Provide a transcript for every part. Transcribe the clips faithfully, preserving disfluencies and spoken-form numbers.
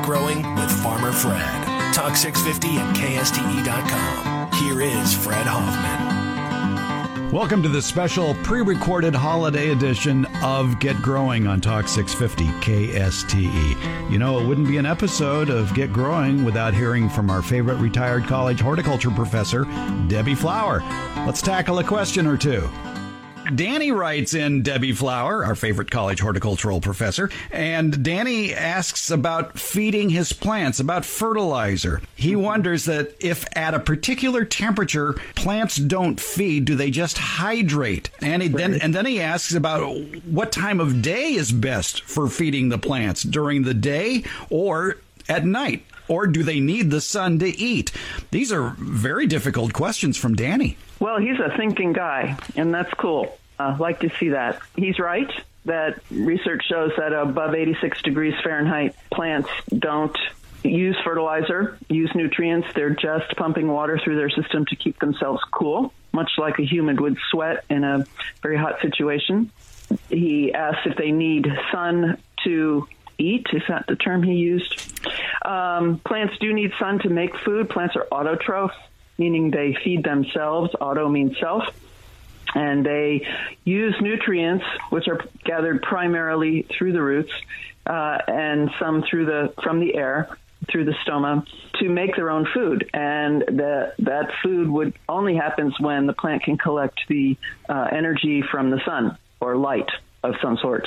Get Growing with Farmer Fred. Talk six fifty and K S T E dot com. Here is Fred Hoffman. Welcome to the special pre-recorded holiday edition of Get Growing on Talk six fifty K S T E. You know, it wouldn't be an episode of Get Growing without hearing from our favorite retired college horticulture professor, Debbie Flower. Let's tackle a question or two. Danny writes in, Debbie Flower, our favorite college horticultural professor, and Danny asks about feeding his plants, about fertilizer. He wonders that if at a particular temperature plants don't feed, do they just hydrate? And he then and then he asks about what time of day is best for feeding the plants, during the day or at night, or do they need the sun to eat? These are very difficult questions from Danny. Well, he's a thinking guy, and that's cool. I uh, like to see that. He's right that research shows that above eighty-six degrees Fahrenheit, plants don't use fertilizer, use nutrients. They're just pumping water through their system to keep themselves cool, much like a human would sweat in a very hot situation. He asked if they need sun to eat. Is that the term he used? Um, plants do need sun to make food. Plants are autotroph, meaning they feed themselves. Auto means self. And they use nutrients, which are gathered primarily through the roots uh, and some through the from the air, through the stoma, to make their own food. And the, that food would only happens when the plant can collect the uh, energy from the sun or light of some sorts.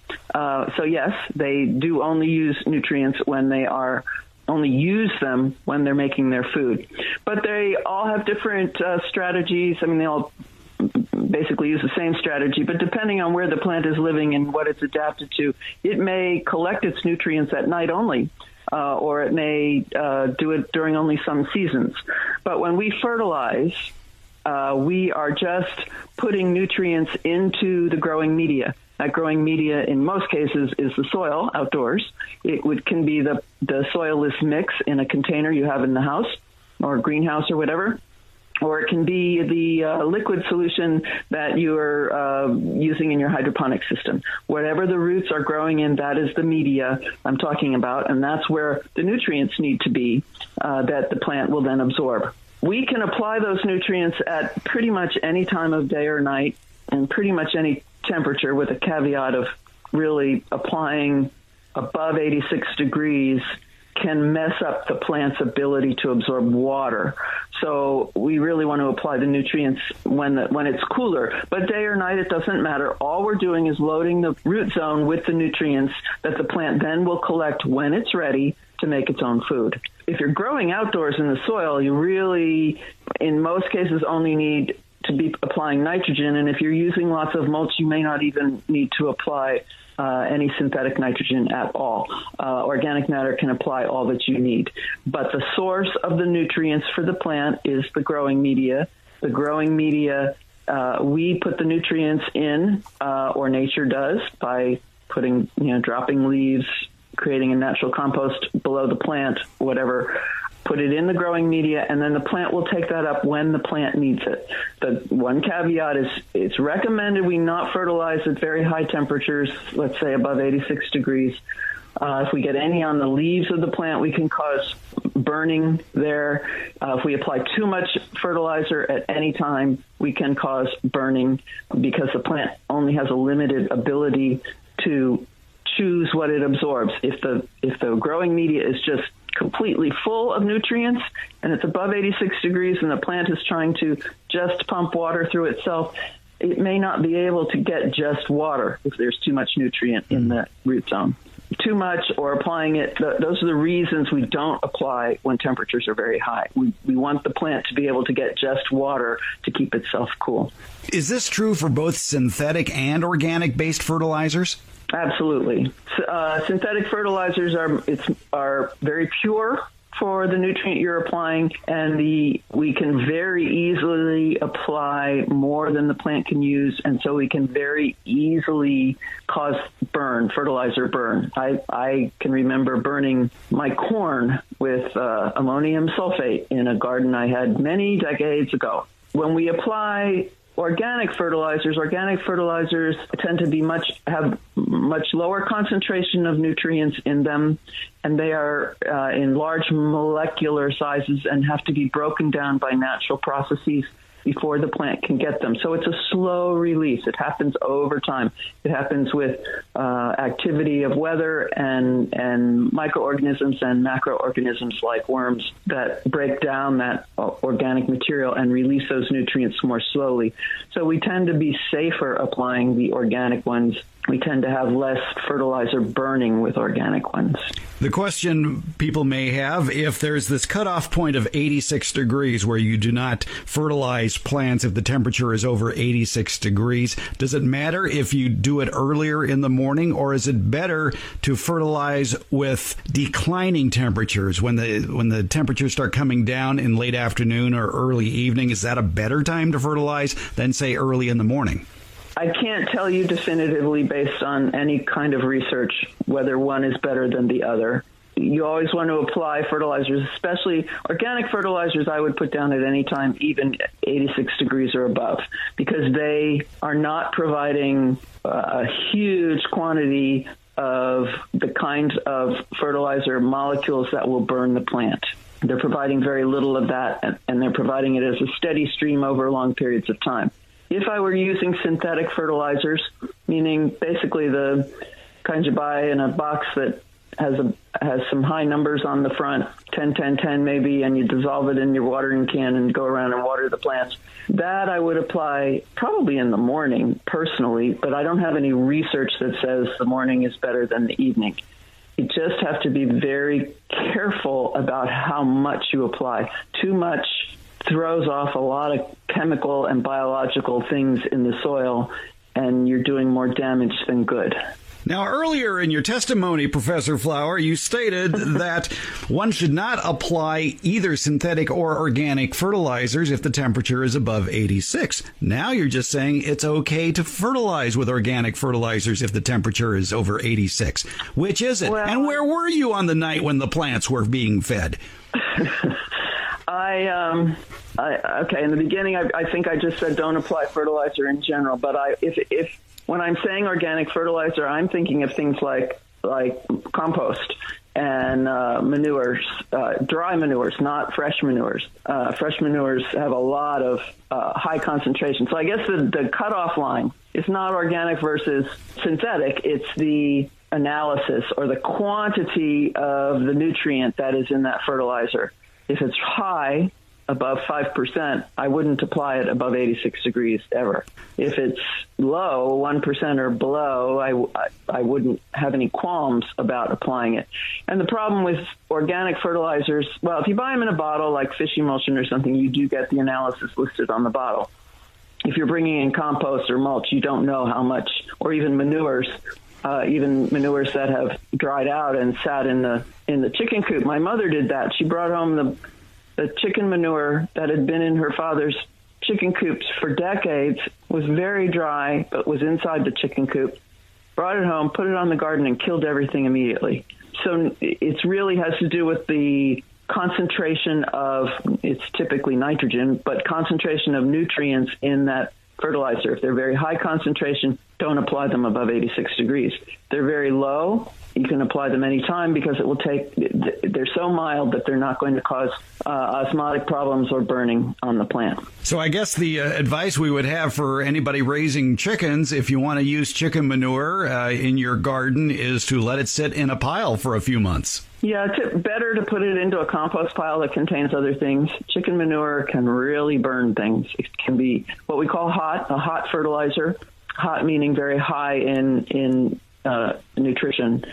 Uh, so yes, they do only use nutrients when they are only use them when they're making their food. But they all have different uh, strategies. I mean, they all basically use the same strategy, but depending on where the plant is living and what it's adapted to, it may collect its nutrients at night only, uh, or it may uh, do it during only some seasons. But when we fertilize, uh, we are just putting nutrients into the growing media. That growing media, in most cases, is the soil outdoors. It would, can be the, the soilless mix in a container you have in the house or a greenhouse or whatever. Or it can be the uh, liquid solution that you are uh, using in your hydroponic system. Whatever the roots are growing in, that is the media I'm talking about, and that's where the nutrients need to be uh, that the plant will then absorb. We can apply those nutrients at pretty much any time of day or night and pretty much any temperature, with a caveat of really applying above eighty-six degrees can mess up the plant's ability to absorb water. So we really want to apply the nutrients when the, when it's cooler. But day or night, it doesn't matter. All we're doing is loading the root zone with the nutrients that the plant then will collect when it's ready to make its own food. If you're growing outdoors in the soil, you really, in most cases, only need to be applying nitrogen. And if you're using lots of mulch, you may not even need to apply Uh, any synthetic nitrogen at all. Uh, organic matter can apply all that you need. But the source of the nutrients for the plant is the growing media. The growing media, uh, we put the nutrients in, uh, or nature does, by putting, you know, dropping leaves, creating a natural compost below the plant, whatever. Put it in the growing media, and then the plant will take that up when the plant needs it. The one caveat is it's recommended we not fertilize at very high temperatures, let's say above eighty-six degrees. Uh, if we get any on the leaves of the plant, we can cause burning there. Uh, if we apply too much fertilizer at any time, we can cause burning because the plant only has a limited ability to choose what it absorbs. If the if the growing media is just completely full of nutrients and it's above eighty-six degrees and the plant is trying to just pump water through itself, it may not be able to get just water if there's too much nutrient in the root zone. Too much or applying it, th- those are the reasons we don't apply when temperatures are very high. We, we want the plant to be able to get just water to keep itself cool. Is this true for both synthetic and organic-based fertilizers? Absolutely. Uh, synthetic fertilizers are it's are very pure for the nutrient you're applying, and the we can very easily apply more than the plant can use, and so we can very easily cause burn, fertilizer burn. I, I can remember burning my corn with uh, ammonium sulfate in a garden I had many decades ago. When we apply organic fertilizers, organic fertilizers tend to be much have much lower concentration of nutrients in them, and they are uh, in large molecular sizes and have to be broken down by natural processes before the plant can get them. So it's a slow release. It happens over time. It happens with uh, activity of weather and and microorganisms and macroorganisms like worms that break down that organic material and release those nutrients more slowly. So we tend to be safer applying the organic ones. We tend to have less fertilizer burning with organic ones. The question people may have, if there's this cutoff point of eighty-six degrees where you do not fertilize plants if the temperature is over eighty-six degrees, does it matter if you do it earlier in the morning, or is it better to fertilize with declining temperatures when the when the temperatures start coming down in late afternoon or early evening? Is that a better time to fertilize than, say, early in the morning? I can't tell you definitively based on any kind of research whether one is better than the other. You always want to apply fertilizers, especially organic fertilizers, I would put down at any time, even eighty-six degrees or above, because they are not providing a huge quantity of the kinds of fertilizer molecules that will burn the plant. They're providing very little of that, and they're providing it as a steady stream over long periods of time. If I were using synthetic fertilizers, meaning basically the kinds you buy in a box that has a has some high numbers on the front, ten, ten, ten maybe, and you dissolve it in your watering can and go around and water the plants, that I would apply probably in the morning personally, but I don't have any research that says the morning is better than the evening. You just have to be very careful about how much you apply. Too much throws off a lot of chemical and biological things in the soil, and you're doing more damage than good. Now, earlier in your testimony, Professor Flower, you stated that one should not apply either synthetic or organic fertilizers if the temperature is above eighty-six. Now you're just saying it's okay to fertilize with organic fertilizers if the temperature is over eighty-six. Which is it? Well, and where were you on the night when the plants were being fed? I, um, I, okay, in the beginning, I, I think I just said don't apply fertilizer in general, but I, if, if, when I'm saying organic fertilizer, I'm thinking of things like, like compost and, uh, manures, uh, dry manures, not fresh manures. Uh, fresh manures have a lot of, uh, high concentration. So I guess the, the cutoff line is not organic versus synthetic. It's the analysis or the quantity of the nutrient that is in that fertilizer. If it's high, above five percent, I wouldn't apply it above eighty-six degrees ever. If it's low, one percent or below, I, I, I wouldn't have any qualms about applying it. And the problem with organic fertilizers, well, if you buy them in a bottle like fish emulsion or something, you do get the analysis listed on the bottle. If you're bringing in compost or mulch, you don't know how much, or even manures. Uh, even manures that have dried out and sat in the in the chicken coop. My mother did that. She brought home the the chicken manure that had been in her father's chicken coops for decades, was very dry, but was inside the chicken coop. Brought it home, put it on the garden, and killed everything immediately. So it really has to do with the concentration of, it's typically nitrogen, but concentration of nutrients in that fertilizer. If they're very high concentration, don't apply them above eighty-six degrees. If they're very low, you can apply them anytime because it will take, they're so mild that they're not going to cause uh, osmotic problems or burning on the plant. So I guess the uh, advice we would have for anybody raising chickens, if you want to use chicken manure uh, in your garden, is to let it sit in a pile for a few months. Yeah, it's better to put it into a compost pile that contains other things. Chicken manure can really burn things. It can be what we call hot, a hot fertilizer. Hot meaning very high in in uh, nutrition,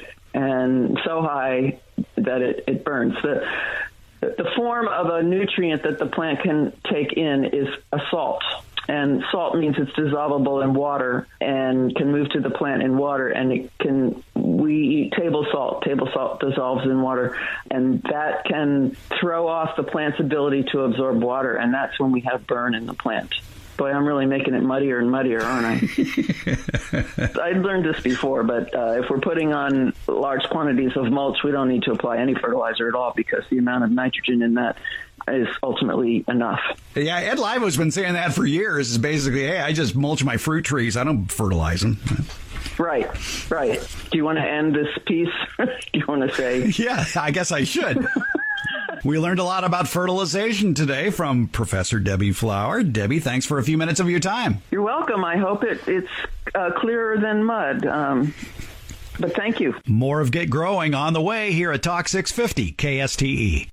and so high that it, it burns. The, the form of a nutrient that the plant can take in is a salt. And salt means it's dissolvable in water and can move to the plant in water. And it can, we eat table salt. Table salt dissolves in water. And that can throw off the plant's ability to absorb water. And that's when we have burn in the plant. Boy, I'm really making it muddier and muddier, aren't I? I'd learned this before, but uh, if we're putting on large quantities of mulch, we don't need to apply any fertilizer at all because the amount of nitrogen in that is ultimately enough. Yeah, Ed Livo's been saying that for years. Is basically, hey, I just mulch my fruit trees. I don't fertilize them. Right, right. Do you want to end this piece? Do you want to say? Yeah, I guess I should. We learned a lot about fertilization today from Professor Debbie Flower. Debbie, thanks for a few minutes of your time. You're welcome. I hope it, it's uh, clearer than mud. Um, but thank you. More of Get Growing on the way here at Talk six fifty K S T E.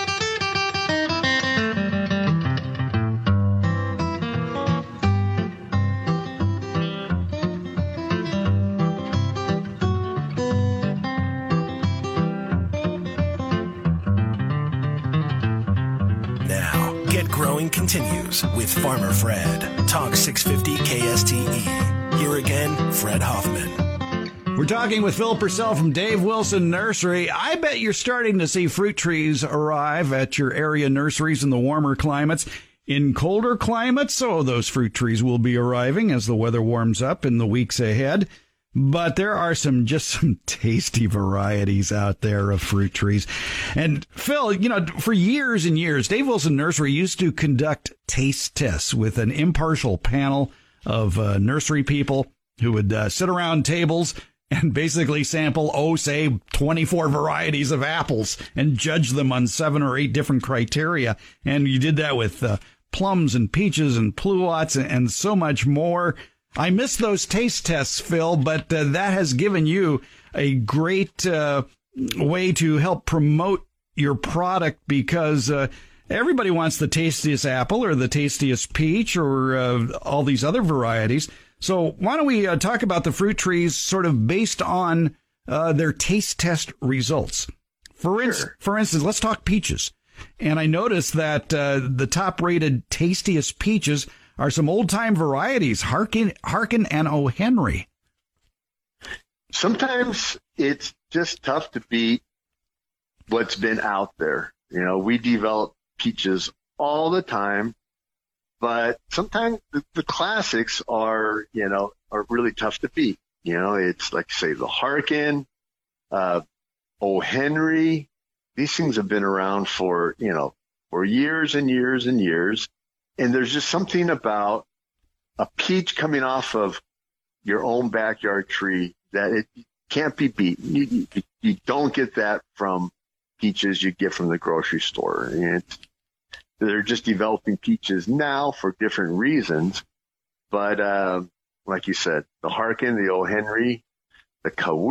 Growing continues with Farmer Fred. Talk six fifty K S T E. Here again, Fred Hoffman. We're talking with Phil Purcell from Dave Wilson Nursery. I bet you're starting to see fruit trees arrive at your area nurseries in the warmer climates. In colder climates, so those fruit trees will be arriving as the weather warms up in the weeks ahead. But there are some just some tasty varieties out there of fruit trees. And Phil, you know, for years and years, Dave Wilson Nursery used to conduct taste tests with an impartial panel of uh, nursery people who would uh, sit around tables and basically sample, oh, say, twenty-four varieties of apples and judge them on seven or eight different criteria. And you did that with uh, plums and peaches and pluots and, and so much more. I miss those taste tests, Phil, but uh, that has given you a great uh, way to help promote your product because uh, everybody wants the tastiest apple or the tastiest peach or uh, all these other varieties. So why don't we uh, talk about the fruit trees sort of based on uh, their taste test results? For, in- Sure. for instance, let's talk peaches. And I noticed that uh, the top-rated tastiest peaches are some old-time varieties, Harkin, Harkin and O. Henry. Sometimes it's just tough to beat what's been out there. You know, we develop peaches all the time, but sometimes the, the classics are, you know, are really tough to beat. You know, it's like, say, the Harkin, uh, O. Henry. These things have been around for, you know, for years and years and years. And there's just something about a peach coming off of your own backyard tree that it can't be beaten. You, you, you don't get that from peaches you get from the grocery store. And it's, they're just developing peaches now for different reasons. But uh, like you said, the Harkin, the O. Henry, the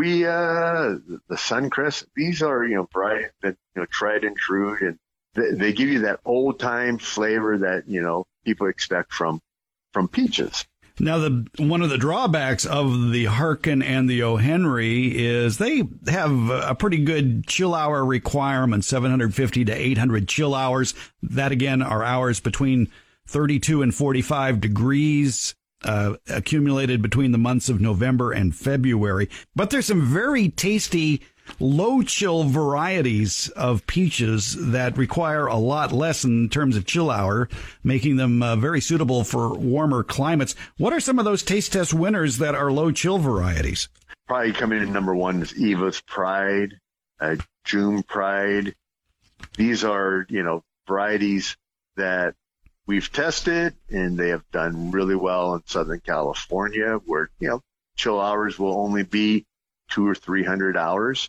Kaweah, the, the Suncrest, these are, you know, bright, you know, tried and true, and they give you that old time flavor that, you know, people expect from from peaches. Now, the one of the drawbacks of the Harkin and the O. Henry is they have a pretty good chill hour requirement, seven hundred fifty to eight hundred chill hours. That, again, are hours between thirty-two and forty-five degrees uh, accumulated between the months of November and February. But there's some very tasty low chill varieties of peaches that require a lot less in terms of chill hour, making them uh, very suitable for warmer climates. What are some of those taste test winners that are low chill varieties? Probably coming in number one is Eva's Pride, uh, June Pride. These are, you know, varieties that we've tested and they have done really well in Southern California where, you know, chill hours will only be two or three hundred hours.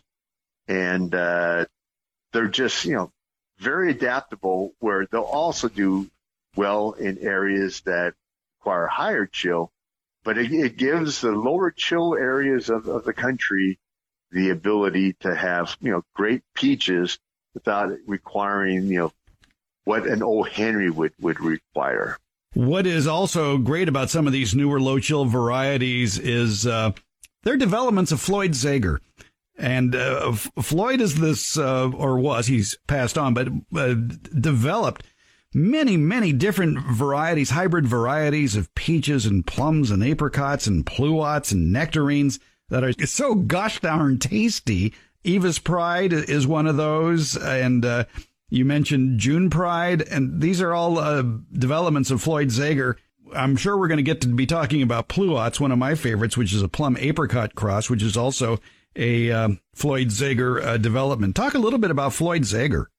And uh, they're just, you know, very adaptable where they'll also do well in areas that require higher chill. But it, it gives the lower chill areas of, of the country the ability to have, you know, great peaches without requiring, you know, what an O. Henry would, would require. What is also great about some of these newer low chill varieties is uh, their developments of Floyd Zager. And uh, Floyd is this, uh, or was, he's passed on, but uh, developed many, many different varieties, hybrid varieties of peaches and plums and apricots and pluots and nectarines that are so gosh darn tasty. Eva's Pride is one of those, and uh, you mentioned June Pride, and these are all uh, developments of Floyd Zager. I'm sure we're going to get to be talking about pluots, one of my favorites, which is a plum apricot cross, which is also a um, Floyd Zager uh, development. Talk a little bit about Floyd Zager.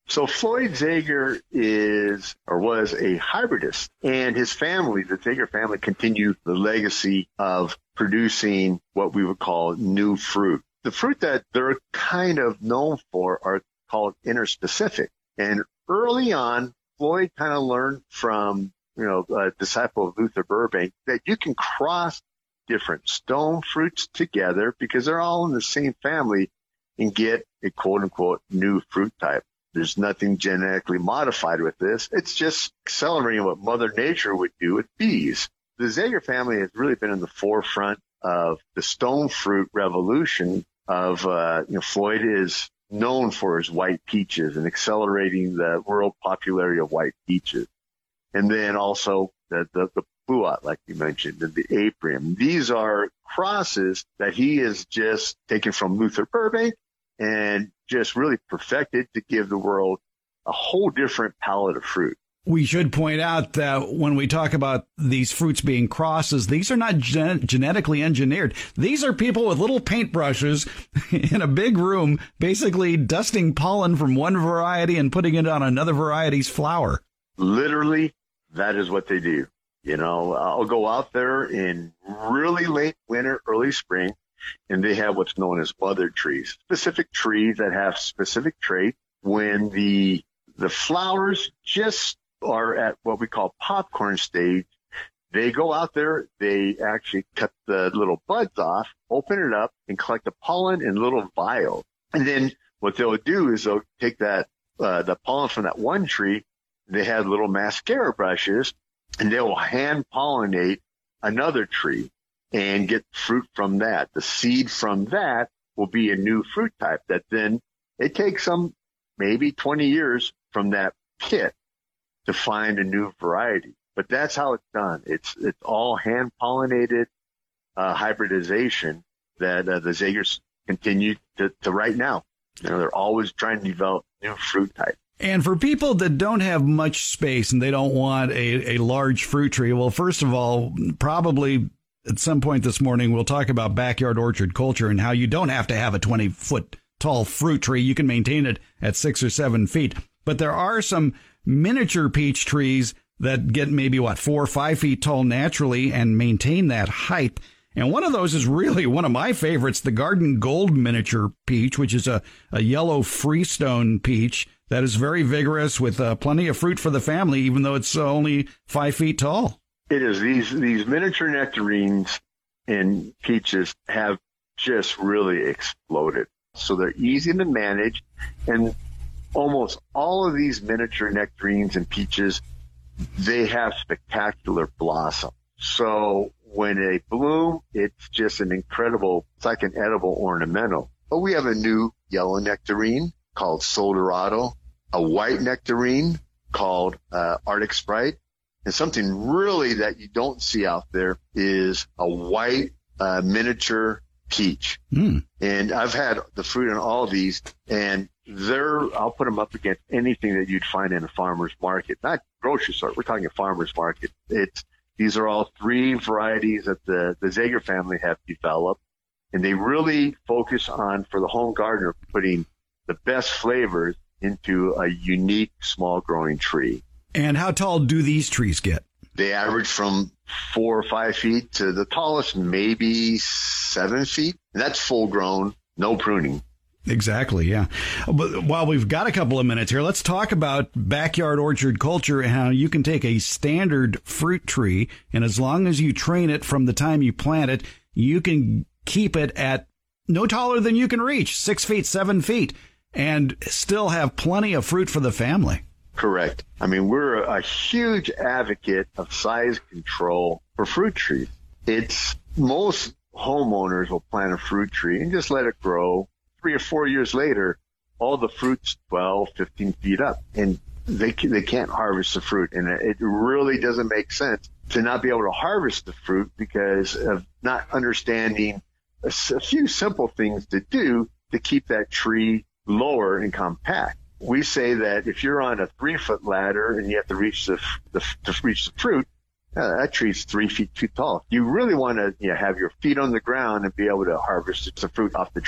So Floyd Zager is or was a hybridist, and his family, the Zager family, continue the legacy of producing what we would call new fruit. The fruit that they're kind of known for are called interspecific. And early on, Floyd kind of learned from, you know, a disciple of Luther Burbank that you can cross different stone fruits together because they're all in the same family and get a quote unquote new fruit type. There's nothing genetically modified with this. It's just accelerating what Mother Nature would do with bees. The Zager family has really been in the forefront of the stone fruit revolution of, uh, you know, Floyd is known for his white peaches and accelerating the world popularity of white peaches. And then also the, the, the Buat, like you mentioned, and the Aprium. These are crosses that he has just taken from Luther Burbank and just really perfected to give the world a whole different palette of fruit. We should point out that when we talk about these fruits being crosses, these are not gen- genetically engineered. These are people with little paintbrushes in a big room, basically dusting pollen from one variety and putting it on another variety's flower. Literally, that is what they do. You know, I'll go out there in really late winter, early spring, and they have what's known as mother trees, specific trees that have specific traits. When the the flowers just are at what we call popcorn stage, they go out there, they actually cut the little buds off, open it up, and collect the pollen in little vials. And then what they'll do is they'll take that uh, the pollen from that one tree, they have little mascara brushes, and they will hand pollinate another tree and get fruit from that. The seed from that will be a new fruit type that then it takes them maybe twenty years from that pit to find a new variety. But that's how it's done. It's it's all hand pollinated uh, hybridization that uh, the Zagers continue to, to right now. You know, they're always trying to develop new fruit types. And for people that don't have much space and they don't want a, a large fruit tree, well, first of all, probably at some point this morning, we'll talk about backyard orchard culture and how you don't have to have a twenty foot tall fruit tree. You can maintain it at six or seven feet. But there are some miniature peach trees that get maybe, what, four or five feet tall naturally and maintain that height. And one of those is really one of my favorites, the Garden Gold miniature peach, which is a, a yellow freestone peach that is very vigorous with uh, plenty of fruit for the family, even though it's uh, only five feet tall. It is. These these miniature nectarines and peaches have just really exploded. So they're easy to manage, and almost all of these miniature nectarines and peaches, they have spectacular blossom. So when they bloom, it's just an incredible, it's like an edible ornamental. But we have a new yellow nectarine called Soldorado, a white nectarine called uh, Arctic Sprite, and something really that you don't see out there is a white uh, miniature peach. Mm. And I've had the fruit on all of these, and they're, I'll put them up against anything that you'd find in a farmer's market, not grocery store. We're talking a farmer's market. It's, these are all three varieties that the, the Zager family have developed, and they really focus on, for the home gardener, putting the best flavors into a unique small growing tree. And how tall do these trees get? They average from four or five feet to the tallest, maybe seven feet. And that's full grown, no pruning. Exactly, yeah. But while we've got a couple of minutes here, let's talk about backyard orchard culture and how you can take a standard fruit tree, and as long as you train it from the time you plant it, you can keep it at no taller than you can reach, six feet, seven feet, and still have plenty of fruit for the family. Correct. I mean, we're a huge advocate of size control for fruit trees. It's most homeowners will plant a fruit tree and just let it grow. Three or four years later, all the fruit's twelve, fifteen feet up, and they they can't harvest the fruit. And it really doesn't make sense to not be able to harvest the fruit because of not understanding a, a few simple things to do to keep that tree lower and compact. We say that if you're on a three-foot ladder and you have to reach the, the to reach the fruit, uh, that tree's three feet too tall. You really want to you know, have your feet on the ground and be able to harvest the fruit off the tree.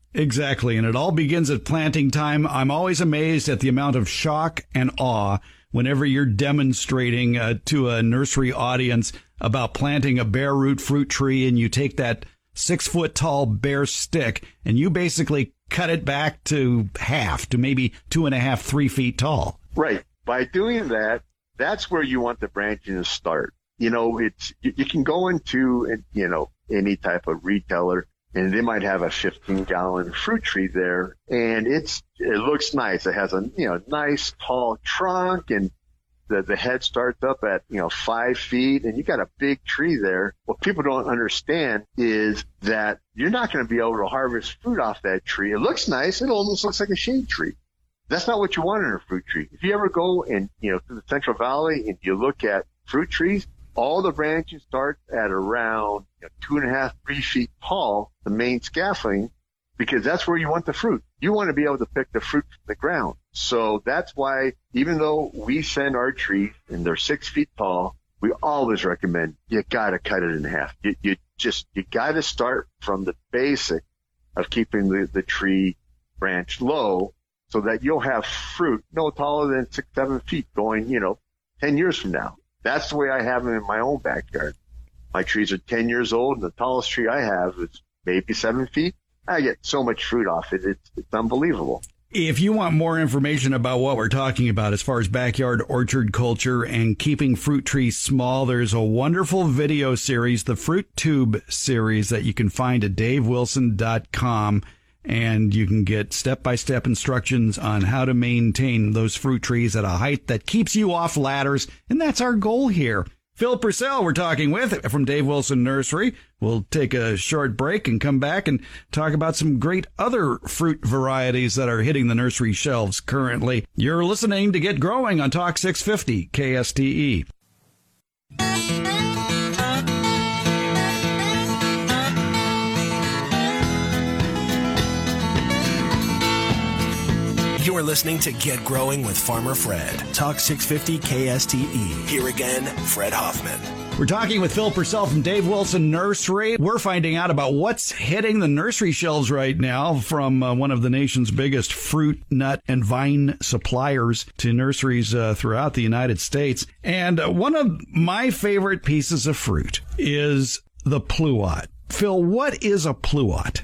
Exactly, and it all begins at planting time. I'm always amazed at the amount of shock and awe whenever you're demonstrating uh, to a nursery audience about planting a bare root fruit tree, and you take that six-foot-tall bare stick, and you basically cut it back to half, to maybe two and a half, three feet tall. Right. By doing that, that's where you want the branching to start. You know, it's you, you can go into, you know, any type of retailer, and they might have a fifteen gallon fruit tree there, and it's it looks nice. It has a, you know, nice tall trunk, and the the head starts up at, you know, five feet, and you got a big tree there. What people don't understand is that you're not going to be able to harvest fruit off that tree. It looks nice. It almost looks like a shade tree. That's not what you want in a fruit tree. If you ever go and, you know, to the Central Valley and you look at fruit trees, all the branches start at around, you know, two and a half, three feet tall, the main scaffolding, because that's where you want the fruit. You want to be able to pick the fruit from the ground. So that's why, even though we send our trees and they're six feet tall, we always recommend you got to cut it in half. You, you just, you got to start from the basic of keeping the, the tree branch low so that you'll have fruit no taller than six, seven feet going, you know, ten years from now. That's the way I have them in my own backyard. My trees are ten years old, and the tallest tree I have is maybe seven feet. I get so much fruit off it. It's, it's unbelievable. If you want more information about what we're talking about as far as backyard orchard culture and keeping fruit trees small, there's a wonderful video series, the Fruit Tube series, that you can find at dave wilson dot com. And you can get step-by-step instructions on how to maintain those fruit trees at a height that keeps you off ladders. And that's our goal here. Phil Purcell, we're talking with from Dave Wilson Nursery. We'll take a short break and come back and talk about some great other fruit varieties that are hitting the nursery shelves currently. You're listening to Get Growing on Talk six fifty K S T E. You're listening to Get Growing with Farmer Fred. Talk six fifty K S T E. Here again, Fred Hoffman. We're talking with Phil Purcell from Dave Wilson Nursery. We're finding out about what's hitting the nursery shelves right now from uh, one of the nation's biggest fruit, nut, and vine suppliers to nurseries uh, throughout the United States. And uh, one of my favorite pieces of fruit is the pluot. Phil, what is a pluot?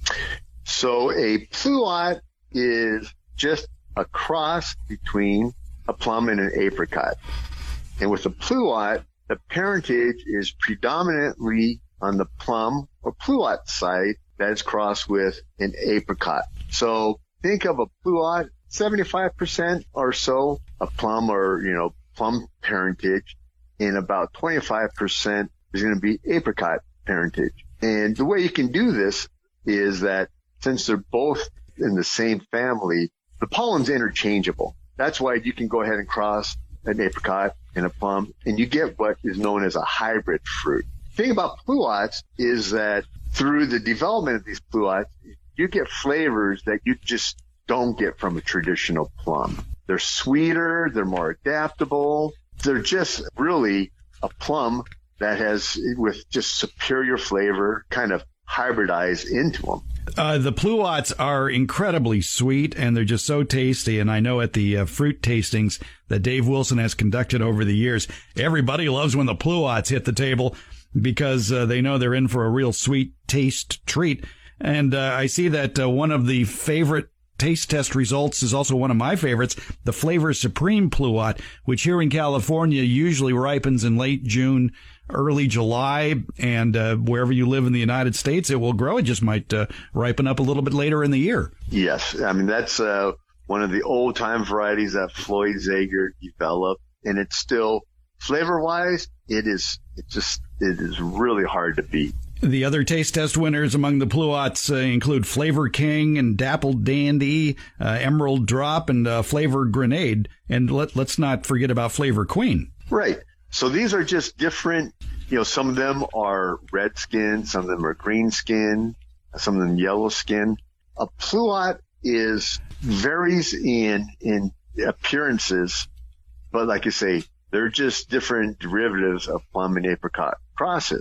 So a pluot is just a cross between a plum and an apricot. And with a pluot, the parentage is predominantly on the plum or pluot side that is crossed with an apricot. So think of a pluot, seventy-five percent or so a plum or, you know, plum parentage, and about twenty-five percent is going to be apricot parentage. And the way you can do this is that since they're both in the same family, the pollen's interchangeable. That's why you can go ahead and cross an apricot and a plum, and you get what is known as a hybrid fruit. The thing about pluots is that through the development of these pluots, you get flavors that you just don't get from a traditional plum. They're sweeter, they're more adaptable. They're just really a plum that has, with just superior flavor, kind of hybridized into them. Uh, the pluots are incredibly sweet, and they're just so tasty. And I know at the uh, fruit tastings that Dave Wilson has conducted over the years, everybody loves when the pluots hit the table because uh, they know they're in for a real sweet taste treat. And uh, I see that uh, one of the favorite taste test results is also one of my favorites, the Flavor Supreme pluot, which here in California usually ripens in late June, early July, and uh, wherever you live in the United States, it will grow. It just might uh, ripen up a little bit later in the year. Yes. I mean, that's uh, one of the old-time varieties that Floyd Zager developed, and it's still, flavor-wise, it is it just it is really hard to beat. The other taste test winners among the pluots uh, include Flavor King and Dappled Dandy, uh, Emerald Drop, and uh, Flavor Grenade. And let, let's not forget about Flavor Queen. Right. So these are just different, you know, some of them are red skin, some of them are green skin, some of them yellow skin. A pluot is varies in, in appearances, but like you say, they're just different derivatives of plum and apricot crosses.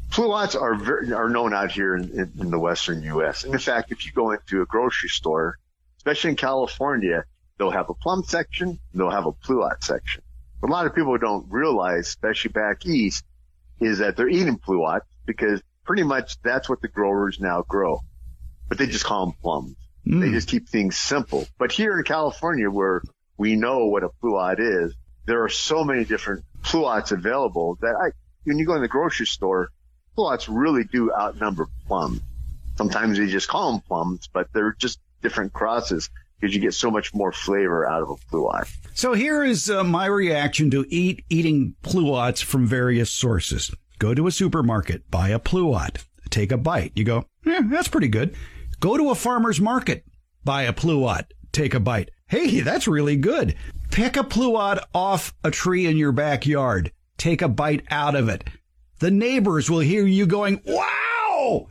Pluots are very, are known out here in, in, in the Western U S. And in fact, if you go into a grocery store, especially in California, they'll have a plum section, they'll have a pluot section. What a lot of people don't realize, especially back east, is that they're eating pluots because pretty much that's what the growers now grow. But they just call them plums. Mm. They just keep things simple. But here in California, where we know what a pluot is, there are so many different pluots available that I, when you go in the grocery store, pluots really do outnumber plums. Sometimes they just call them plums, but they're just different crosses because you get so much more flavor out of a pluot. So here is uh, my reaction to eat eating pluots from various sources. Go to a supermarket, buy a pluot, take a bite. You go, yeah, that's pretty good. Go to a farmer's market, buy a pluot, take a bite. Hey, that's really good. Pick a pluot off a tree in your backyard. Take a bite out of it. The neighbors will hear you going, wow!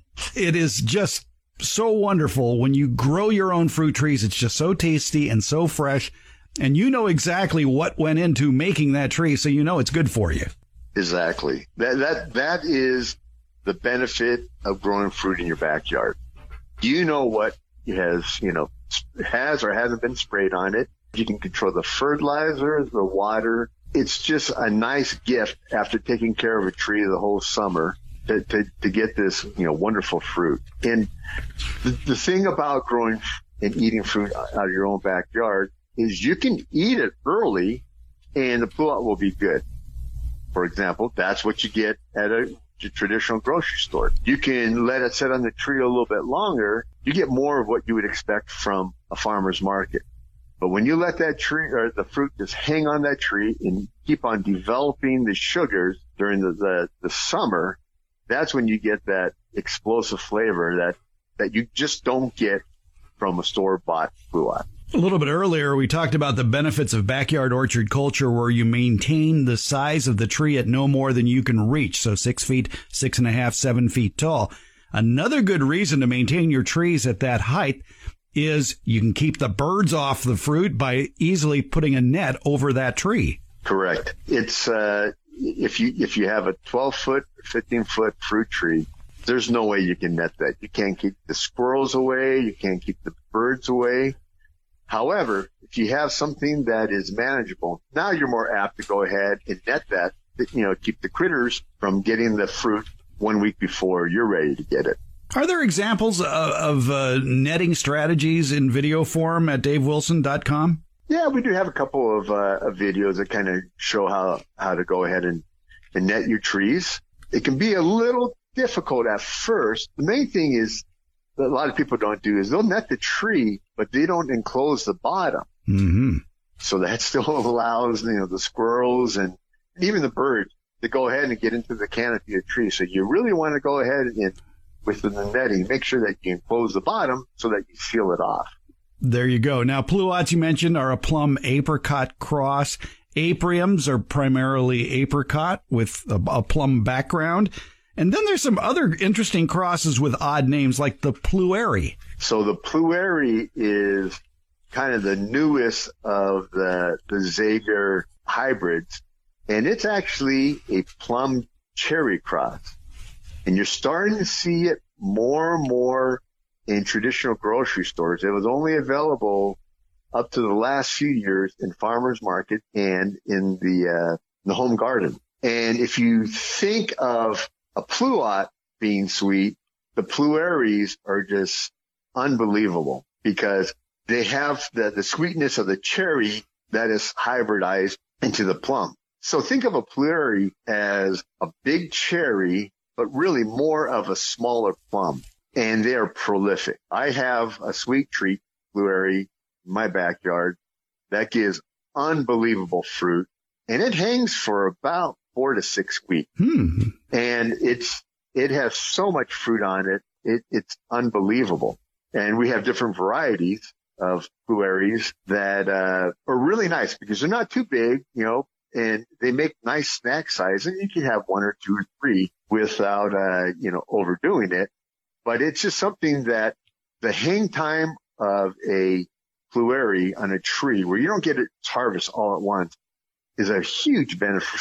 It is just so wonderful when you grow your own fruit trees. It's just so tasty and so fresh. And you know exactly what went into making that tree, so you know it's good for you. Exactly. That that that is the benefit of growing fruit in your backyard. You know what has, you know, has or hasn't been sprayed on it. You can control the fertilizer, the water. It's just a nice gift after taking care of a tree the whole summer to, to, to get this, you know, wonderful fruit. And the, the thing about growing and eating fruit out of your own backyard is you can eat it early and the pluot will be good. For example, that's what you get at a, a traditional grocery store. You can let it sit on the tree a little bit longer. You get more of what you would expect from a farmer's market. But when you let that tree or the fruit just hang on that tree and keep on developing the sugars during the, the, the summer, that's when you get that explosive flavor that, that you just don't get from a store-bought pluot. A little bit earlier, we talked about the benefits of backyard orchard culture where you maintain the size of the tree at no more than you can reach. So six feet, six and a half, seven feet tall. Another good reason to maintain your trees at that height is you can keep the birds off the fruit by easily putting a net over that tree. Correct. It's, uh, if you, if you have a twelve foot, fifteen foot fruit tree, there's no way you can net that. You can't keep the squirrels away. You can't keep the birds away. However, if you have something that is manageable, now you're more apt to go ahead and net that, you know, keep the critters from getting the fruit one week before you're ready to get it. Are there examples of, of uh, netting strategies in video form at dave wilson dot com? Yeah, we do have a couple of, uh, of videos that kind of show how, how to go ahead and, and net your trees. It can be a little difficult at first. The main thing is that a lot of people don't do is they'll net the tree, but they don't enclose the bottom. Mm-hmm. So that still allows, you know, the squirrels and even the birds to go ahead and get into the canopy of the tree. So you really want to go ahead and within the netting, make sure that you enclose the bottom so that you seal it off. There you go. Now, pluots you mentioned are a plum apricot cross. Apriums are primarily apricot with a, a plum background. And then there's some other interesting crosses with odd names like the Plueri. So the Plueri is kind of the newest of the, the Zager hybrids. And it's actually a plum cherry cross. And you're starting to see it more and more in traditional grocery stores. It was only available up to the last few years in farmers market and in the, uh, the home garden. And if you think of a pluot being sweet, the Plueris are just unbelievable because they have the, the sweetness of the cherry that is hybridized into the plum. So think of a Plueri as a big cherry, but really more of a smaller plum. And they are prolific. I have a sweet treat Plueri in my backyard that gives unbelievable fruit, and it hangs for about four to six weeks. Hmm. And it's, it has so much fruit on it. It, it's unbelievable. And we have different varieties of Plueris that, uh, are really nice because they're not too big, you know, and they make nice snack size, and you can have one or two or three without, uh, you know, overdoing it. But it's just something that the hang time of a Plueri on a tree where you don't get its harvest all at once is a huge benefit for,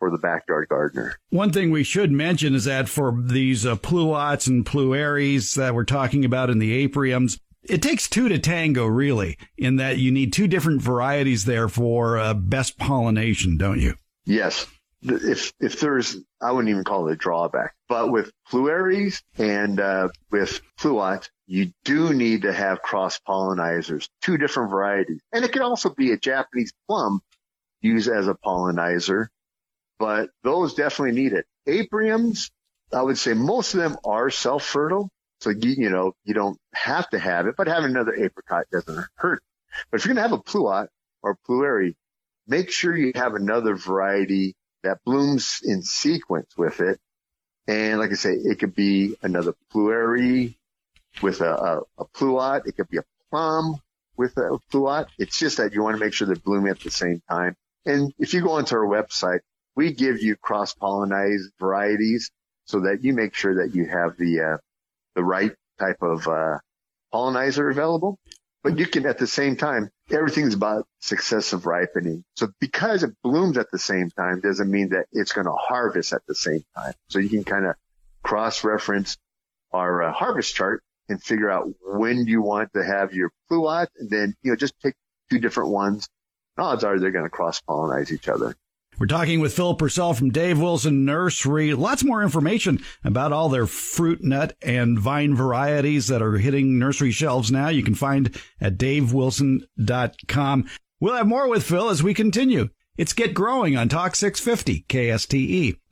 for the backyard gardener. One thing we should mention is that for these uh, pluots and pluaries that we're talking about in the apiariums, it takes two to tango, really, in that you need two different varieties there for uh, best pollination, don't you? Yes. If if there's, I wouldn't even call it a drawback, but with pluaries and uh, with pluots, you do need to have cross-pollinizers, two different varieties. And it could also be a Japanese plum used as a pollinizer, but those definitely need it. Apiariums, I would say most of them are self-fertile, so you, you know, you don't have to have it, but having another apricot doesn't hurt. But if you're going to have a pluot or pluary, make sure you have another variety that blooms in sequence with it. And like I say, it could be another pluary with a, a, a pluot. It could be a plum with a pluot. It's just that you want to make sure they're blooming at the same time. And if you go onto our website, we give you cross-pollinized varieties so that you make sure that you have the uh, the right type of uh, pollinizer available. But you can, at the same time, everything's about successive ripening. So because it blooms at the same time doesn't mean that it's going to harvest at the same time. So you can kind of cross-reference our uh, harvest chart and figure out when you want to have your pluot, and then, you know, just pick two different ones. Odds are they're going to cross-pollinize each other. We're talking with Phil Purcell from Dave Wilson Nursery. Lots more information about all their fruit, nut, and vine varieties that are hitting nursery shelves now. You can find at dave wilson dot com. We'll have more with Phil as we continue. It's Get Growing on Talk six fifty K S T E.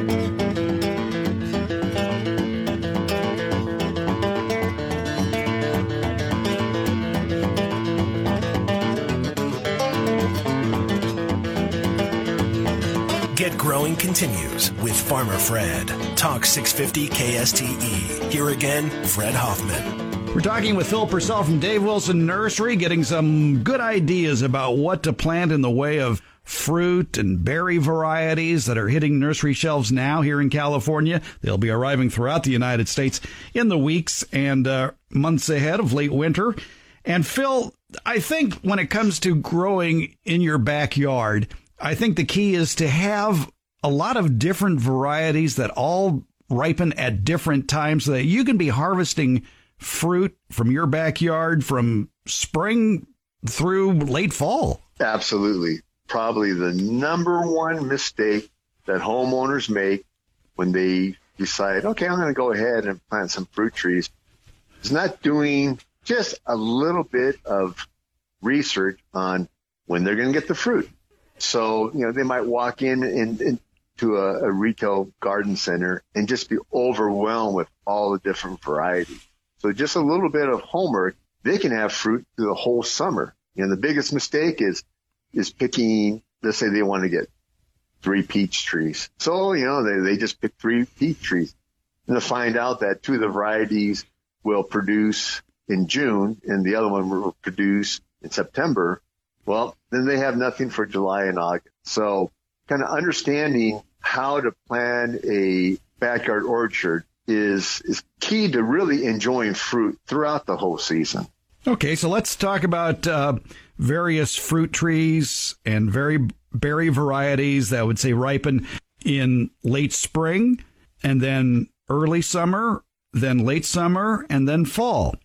Get Growing continues with Farmer Fred. Talk six fifty K S T E. Here again, Fred Hoffman. We're talking with Phil Purcell from Dave Wilson Nursery, getting some good ideas about what to plant in the way of fruit and berry varieties that are hitting nursery shelves now here in California. They'll be arriving throughout the United States in the weeks and uh, months ahead of late winter. And Phil, I think when it comes to growing in your backyard, I think the key is to have a lot of different varieties that all ripen at different times so that you can be harvesting fruit from your backyard from spring through late fall. Absolutely. Probably the number one mistake that homeowners make when they decide, okay, I'm going to go ahead and plant some fruit trees is not doing just a little bit of research on when they're going to get the fruit. So, you know, they might walk in, in, in to a, a retail garden center and just be overwhelmed with all the different varieties. So just a little bit of homework, they can have fruit through the whole summer. You know, the biggest mistake is, is picking, let's say they want to get three peach trees. So, you know, they, they just pick three peach trees. And to find out that two of the varieties will produce in June and the other one will produce in September. Well, then they have nothing for July and August. So kind of understanding how to plan a backyard orchard is is key to really enjoying fruit throughout the whole season. Okay, so let's talk about uh, various fruit trees and very berry varieties that would say ripen in late spring and then early summer, then late summer, and then fall.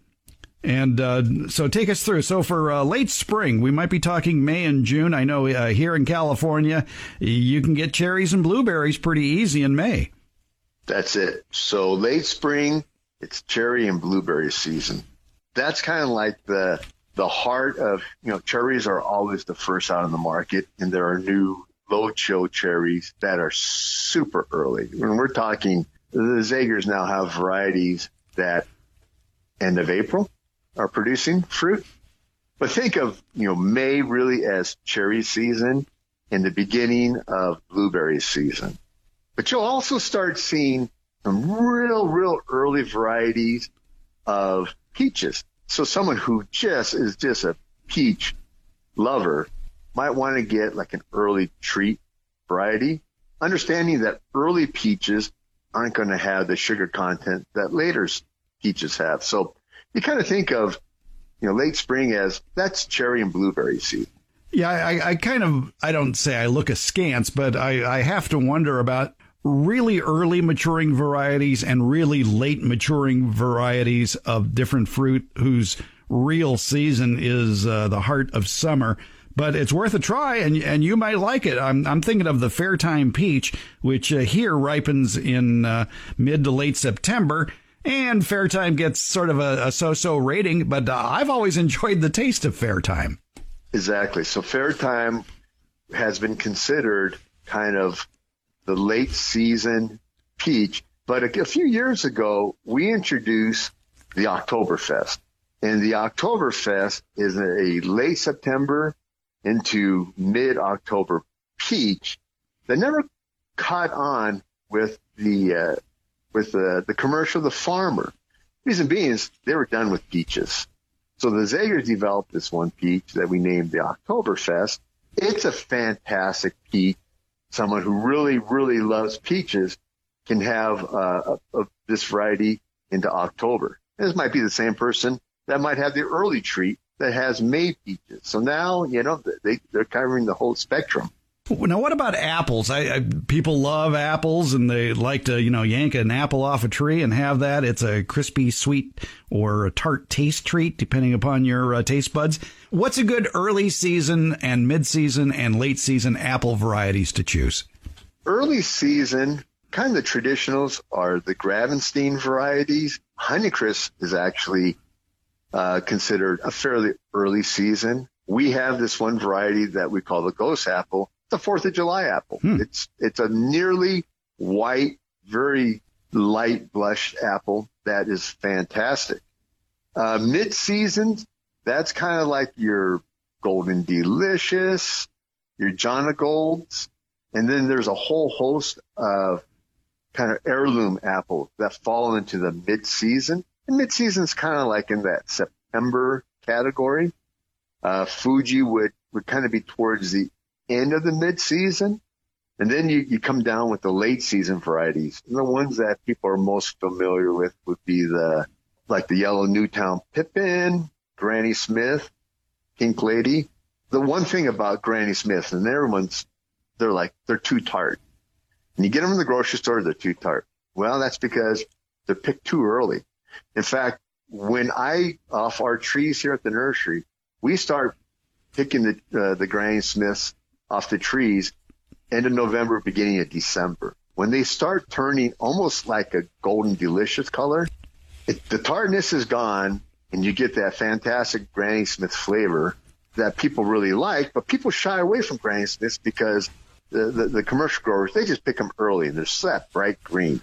And uh, so take us through. So for uh, late spring, we might be talking May and June. I know uh, here in California, you can get cherries and blueberries pretty easy in May. That's it. So late spring, it's cherry and blueberry season. That's kind of like the the heart of, you know, cherries are always the first out on the market, and there are new low chill cherries that are super early. When we're talking, the Zagers now have varieties that end of April are producing fruit. But think of, you know, May really as cherry season and the beginning of blueberry season. But you'll also start seeing some real, real early varieties of peaches. So someone who just is just a peach lover might want to get like an early treat variety, understanding that early peaches aren't going to have the sugar content that later peaches have. So you kind of think of, you know, late spring as that's cherry and blueberry season. Yeah, I, I kind of, I don't say I look askance, but I, I have to wonder about really early maturing varieties and really late maturing varieties of different fruit whose real season is uh, the heart of summer. But it's worth a try, and and you might like it. I'm I'm thinking of the Fairtime Peach, which uh, here ripens in uh, mid to late September, and Fairtime gets sort of a, a so-so rating. But uh, I've always enjoyed the taste of Fairtime. Exactly. So Fairtime has been considered kind of the late season peach, but a, a few years ago we introduced the Oktoberfest, and the Oktoberfest is a late September into mid-October peach that never caught on with the uh, with the, the commercial, the farmer. Reason being is they were done with peaches. So the Zegers developed this one peach that we named the Oktoberfest. It's a fantastic peach. Someone who really, really loves peaches can have uh, a, a, this variety into October. And this might be the same person that might have the early treat that has May peaches. So now, you know, they, they're covering the whole spectrum. Now, what about apples? I, I people love apples, and they like to, you know, yank an apple off a tree and have that. It's a crispy, sweet, or a tart taste treat, depending upon your uh, taste buds. What's a good early season and mid-season and late season apple varieties to choose? Early season, kind of the traditionals are the Gravenstein varieties. Honeycrisp is actually uh, considered a fairly early season. We have this one variety that we call the Ghost apple. The Fourth of July apple. Hmm. It's it's a nearly white, very light blush apple that is fantastic. Uh, mid-season, that's kind of like your Golden Delicious, your Jonagolds, and then there's a whole host of kind of heirloom apples that fall into the mid-season. And mid-season is kind of like in that September category. Uh, Fuji would, would kind of be towards the end of the mid-season, and then you, you come down with the late season varieties. And the ones that people are most familiar with would be the like the Yellow Newtown Pippin, Granny Smith, Pink Lady. The one thing about Granny Smith, and everyone's they're like they're too tart. And you get them in the grocery store, they're too tart. Well, that's because they're picked too early. In fact, when I off our trees here at the nursery, we start picking the uh, the Granny Smiths off the trees end of November, beginning of December. When they start turning almost like a Golden Delicious color, it, the tartness is gone, and you get that fantastic Granny Smith flavor that people really like, but people shy away from Granny Smiths because the, the, the commercial growers, they just pick them early, and they're set bright green.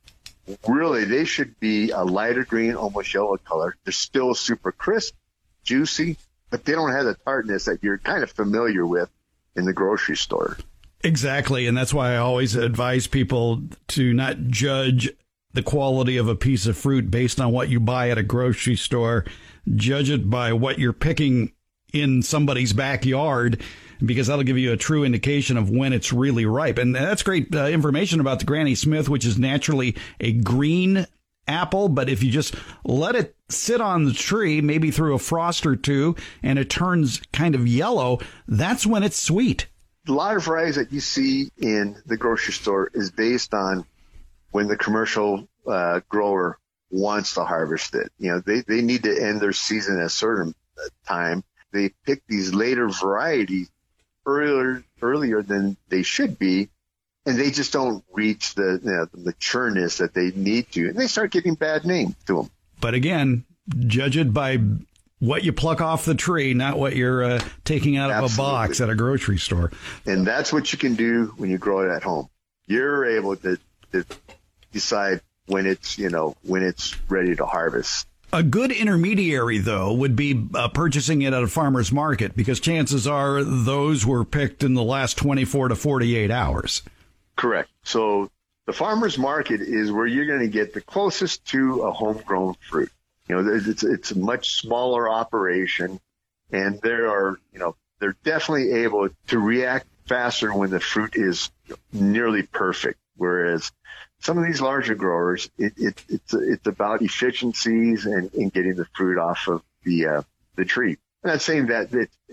Really, they should be a lighter green, almost yellow color. They're still super crisp, juicy, but they don't have the tartness that you're kind of familiar with in the grocery store. Exactly. And that's why I always advise people to not judge the quality of a piece of fruit based on what you buy at a grocery store. Judge it by what you're picking in somebody's backyard, because that'll give you a true indication of when it's really ripe. And that's great uh, information about the Granny Smith, which is naturally a green apple, but if you just let it sit on the tree, maybe through a frost or two, and it turns kind of yellow, that's when it's sweet. A lot of varieties that you see in the grocery store is based on when the commercial uh, grower wants to harvest it. You know, they, they need to end their season at a certain time. They pick these later varieties earlier, earlier than they should be, and they just don't reach the, you know, the matureness that they need to, and they start getting bad names to them. But again, judge it by what you pluck off the tree, not what you're uh, taking out of Absolutely. a box at a grocery store. And that's what you can do when you grow it at home. You're able to, to decide when it's, you know, when it's ready to harvest. A good intermediary, though, would be uh, purchasing it at a farmer's market, because chances are those were picked in the last twenty-four to forty-eight hours. Correct. So the farmer's market is where you're going to get the closest to a homegrown fruit. You know, it's, it's a much smaller operation, and there are, you know, they're definitely able to react faster when the fruit is nearly perfect. Whereas some of these larger growers, it, it, it's it's about efficiencies and, and getting the fruit off of the uh, the tree. I'm not saying that it, it's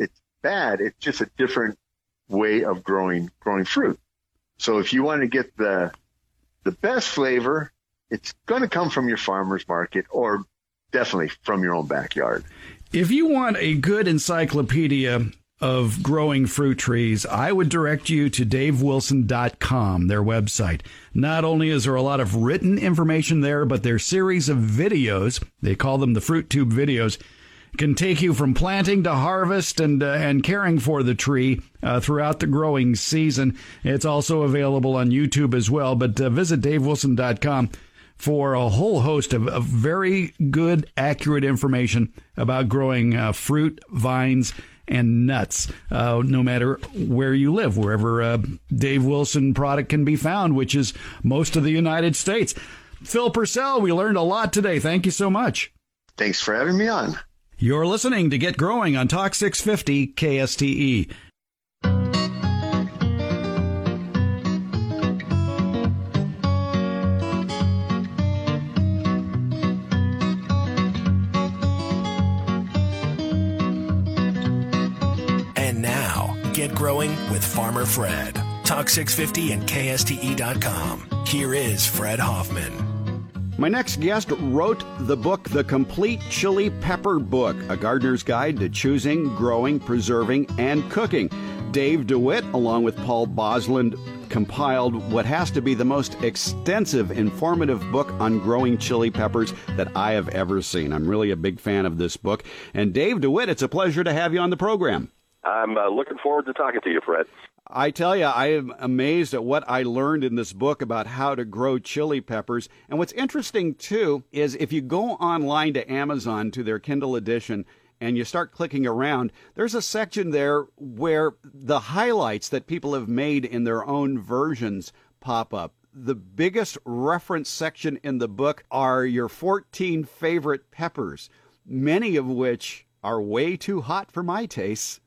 bad. It's just a different way of growing growing fruit. So if you want to get the the best flavor, it's going to come from your farmer's market or definitely from your own backyard. If you want a good encyclopedia of growing fruit trees, I would direct you to dave wilson dot com, their website. Not only is there a lot of written information there, but their series of videos, they call them the Fruit Tube videos, can take you from planting to harvest and uh, and caring for the tree uh, throughout the growing season. It's also available on YouTube as well, but uh, visit dave wilson dot com for a whole host of, of very good, accurate information about growing uh, fruit, vines, and nuts, uh, no matter where you live, wherever uh, Dave Wilson product can be found, which is most of the United States. Phil Purcell, we learned a lot today. Thank you so much. Thanks for having me on. You're listening to Get Growing on Talk six fifty K S T E. And now, Get Growing with Farmer Fred. Talk six fifty and K S T E dot com. Here is Fred Hoffman. My next guest wrote the book, The Complete Chili Pepper Book, a gardener's guide to choosing, growing, preserving, and cooking. Dave DeWitt, along with Paul Bosland, compiled what has to be the most extensive, informative book on growing chili peppers that I have ever seen. I'm really a big fan of this book. And Dave DeWitt, it's a pleasure to have you on the program. I'm uh, looking forward to talking to you, Fred. I tell you, I am amazed at what I learned in this book about how to grow chili peppers. And what's interesting, too, is if you go online to Amazon, to their Kindle edition, and you start clicking around, there's a section there where the highlights that people have made in their own versions pop up. The biggest reference section in the book are your fourteen favorite peppers, many of which are way too hot for my tastes.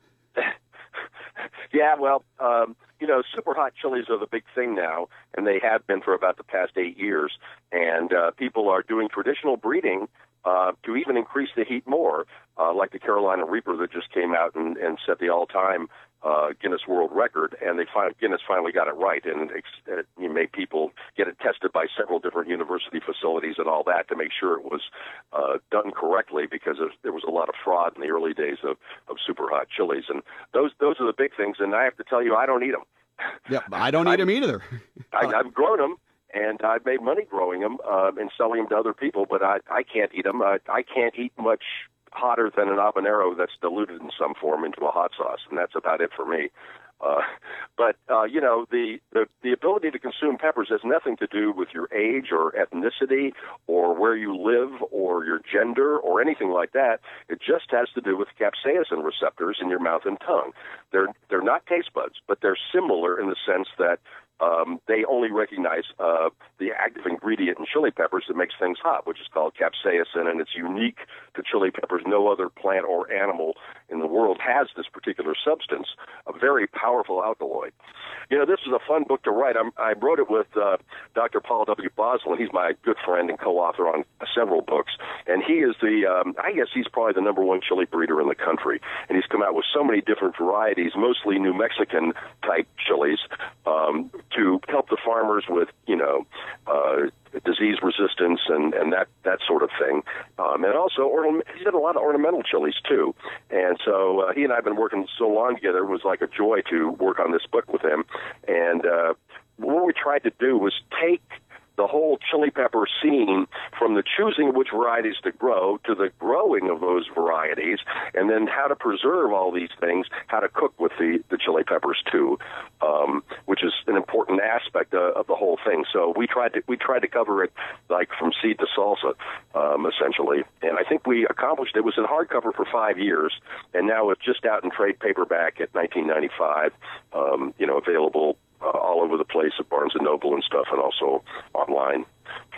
Yeah, well, um, you know, super hot chilies are the big thing now, and they have been for about the past eight years. And uh, people are doing traditional breeding uh, to even increase the heat more, uh, like the Carolina Reaper that just came out and, and set the all-time uh, Guinness World Record. And they fin- Guinness finally got it right, and it, it, it made people get it tested by several different university facilities and all that to make sure it was uh, done correctly, because there was a lot of fraud in the early days of, of super hot chilies. And those those are the big things, and I have to tell you, I don't eat them. Yeah, I don't eat them either. I, I've grown them, and I've made money growing them uh, and selling them to other people, but I, I can't eat them. I, I can't eat much hotter than an habanero that's diluted in some form into a hot sauce, and that's about it for me. Uh, but, uh, you know, the, the, the ability to consume peppers has nothing to do with your age or ethnicity or where you live or your gender or anything like that. It just has to do with capsaicin receptors in your mouth and tongue. They're, they're not taste buds, but they're similar in the sense that Um, they only recognize uh, the active ingredient in chili peppers that makes things hot, which is called capsaicin, and it's unique to chili peppers. No other plant or animal in the world has this particular substance, a very powerful alkaloid. You know, this is a fun book to write. I'm, I wrote it with uh, Doctor Paul W. Bosland. He's my good friend and co-author on several books, and he is the, um, I guess he's probably the number one chili breeder in the country, and he's come out with so many different varieties, mostly New Mexican-type chilies, um, to help the farmers with, you know, uh, disease resistance and, and that, that sort of thing. Um, and also, ornament, he's done a lot of ornamental chilies, too. And so uh, he and I have been working so long together. It was like a joy to work on this book with him. And uh, what we tried to do was take the whole chili pepper scene from the choosing of which varieties to grow to the growing of those varieties, and then how to preserve all these things, how to cook with the, the chili peppers too, um, which is an important aspect uh, of the whole thing. So we tried to we tried to cover it like from seed to salsa, um, essentially, and I think we accomplished it. It was in hardcover for five years, and now it's just out in trade paperback at nineteen ninety-five. Um, you know, available Uh, all over the place at Barnes and Noble and stuff, and also online.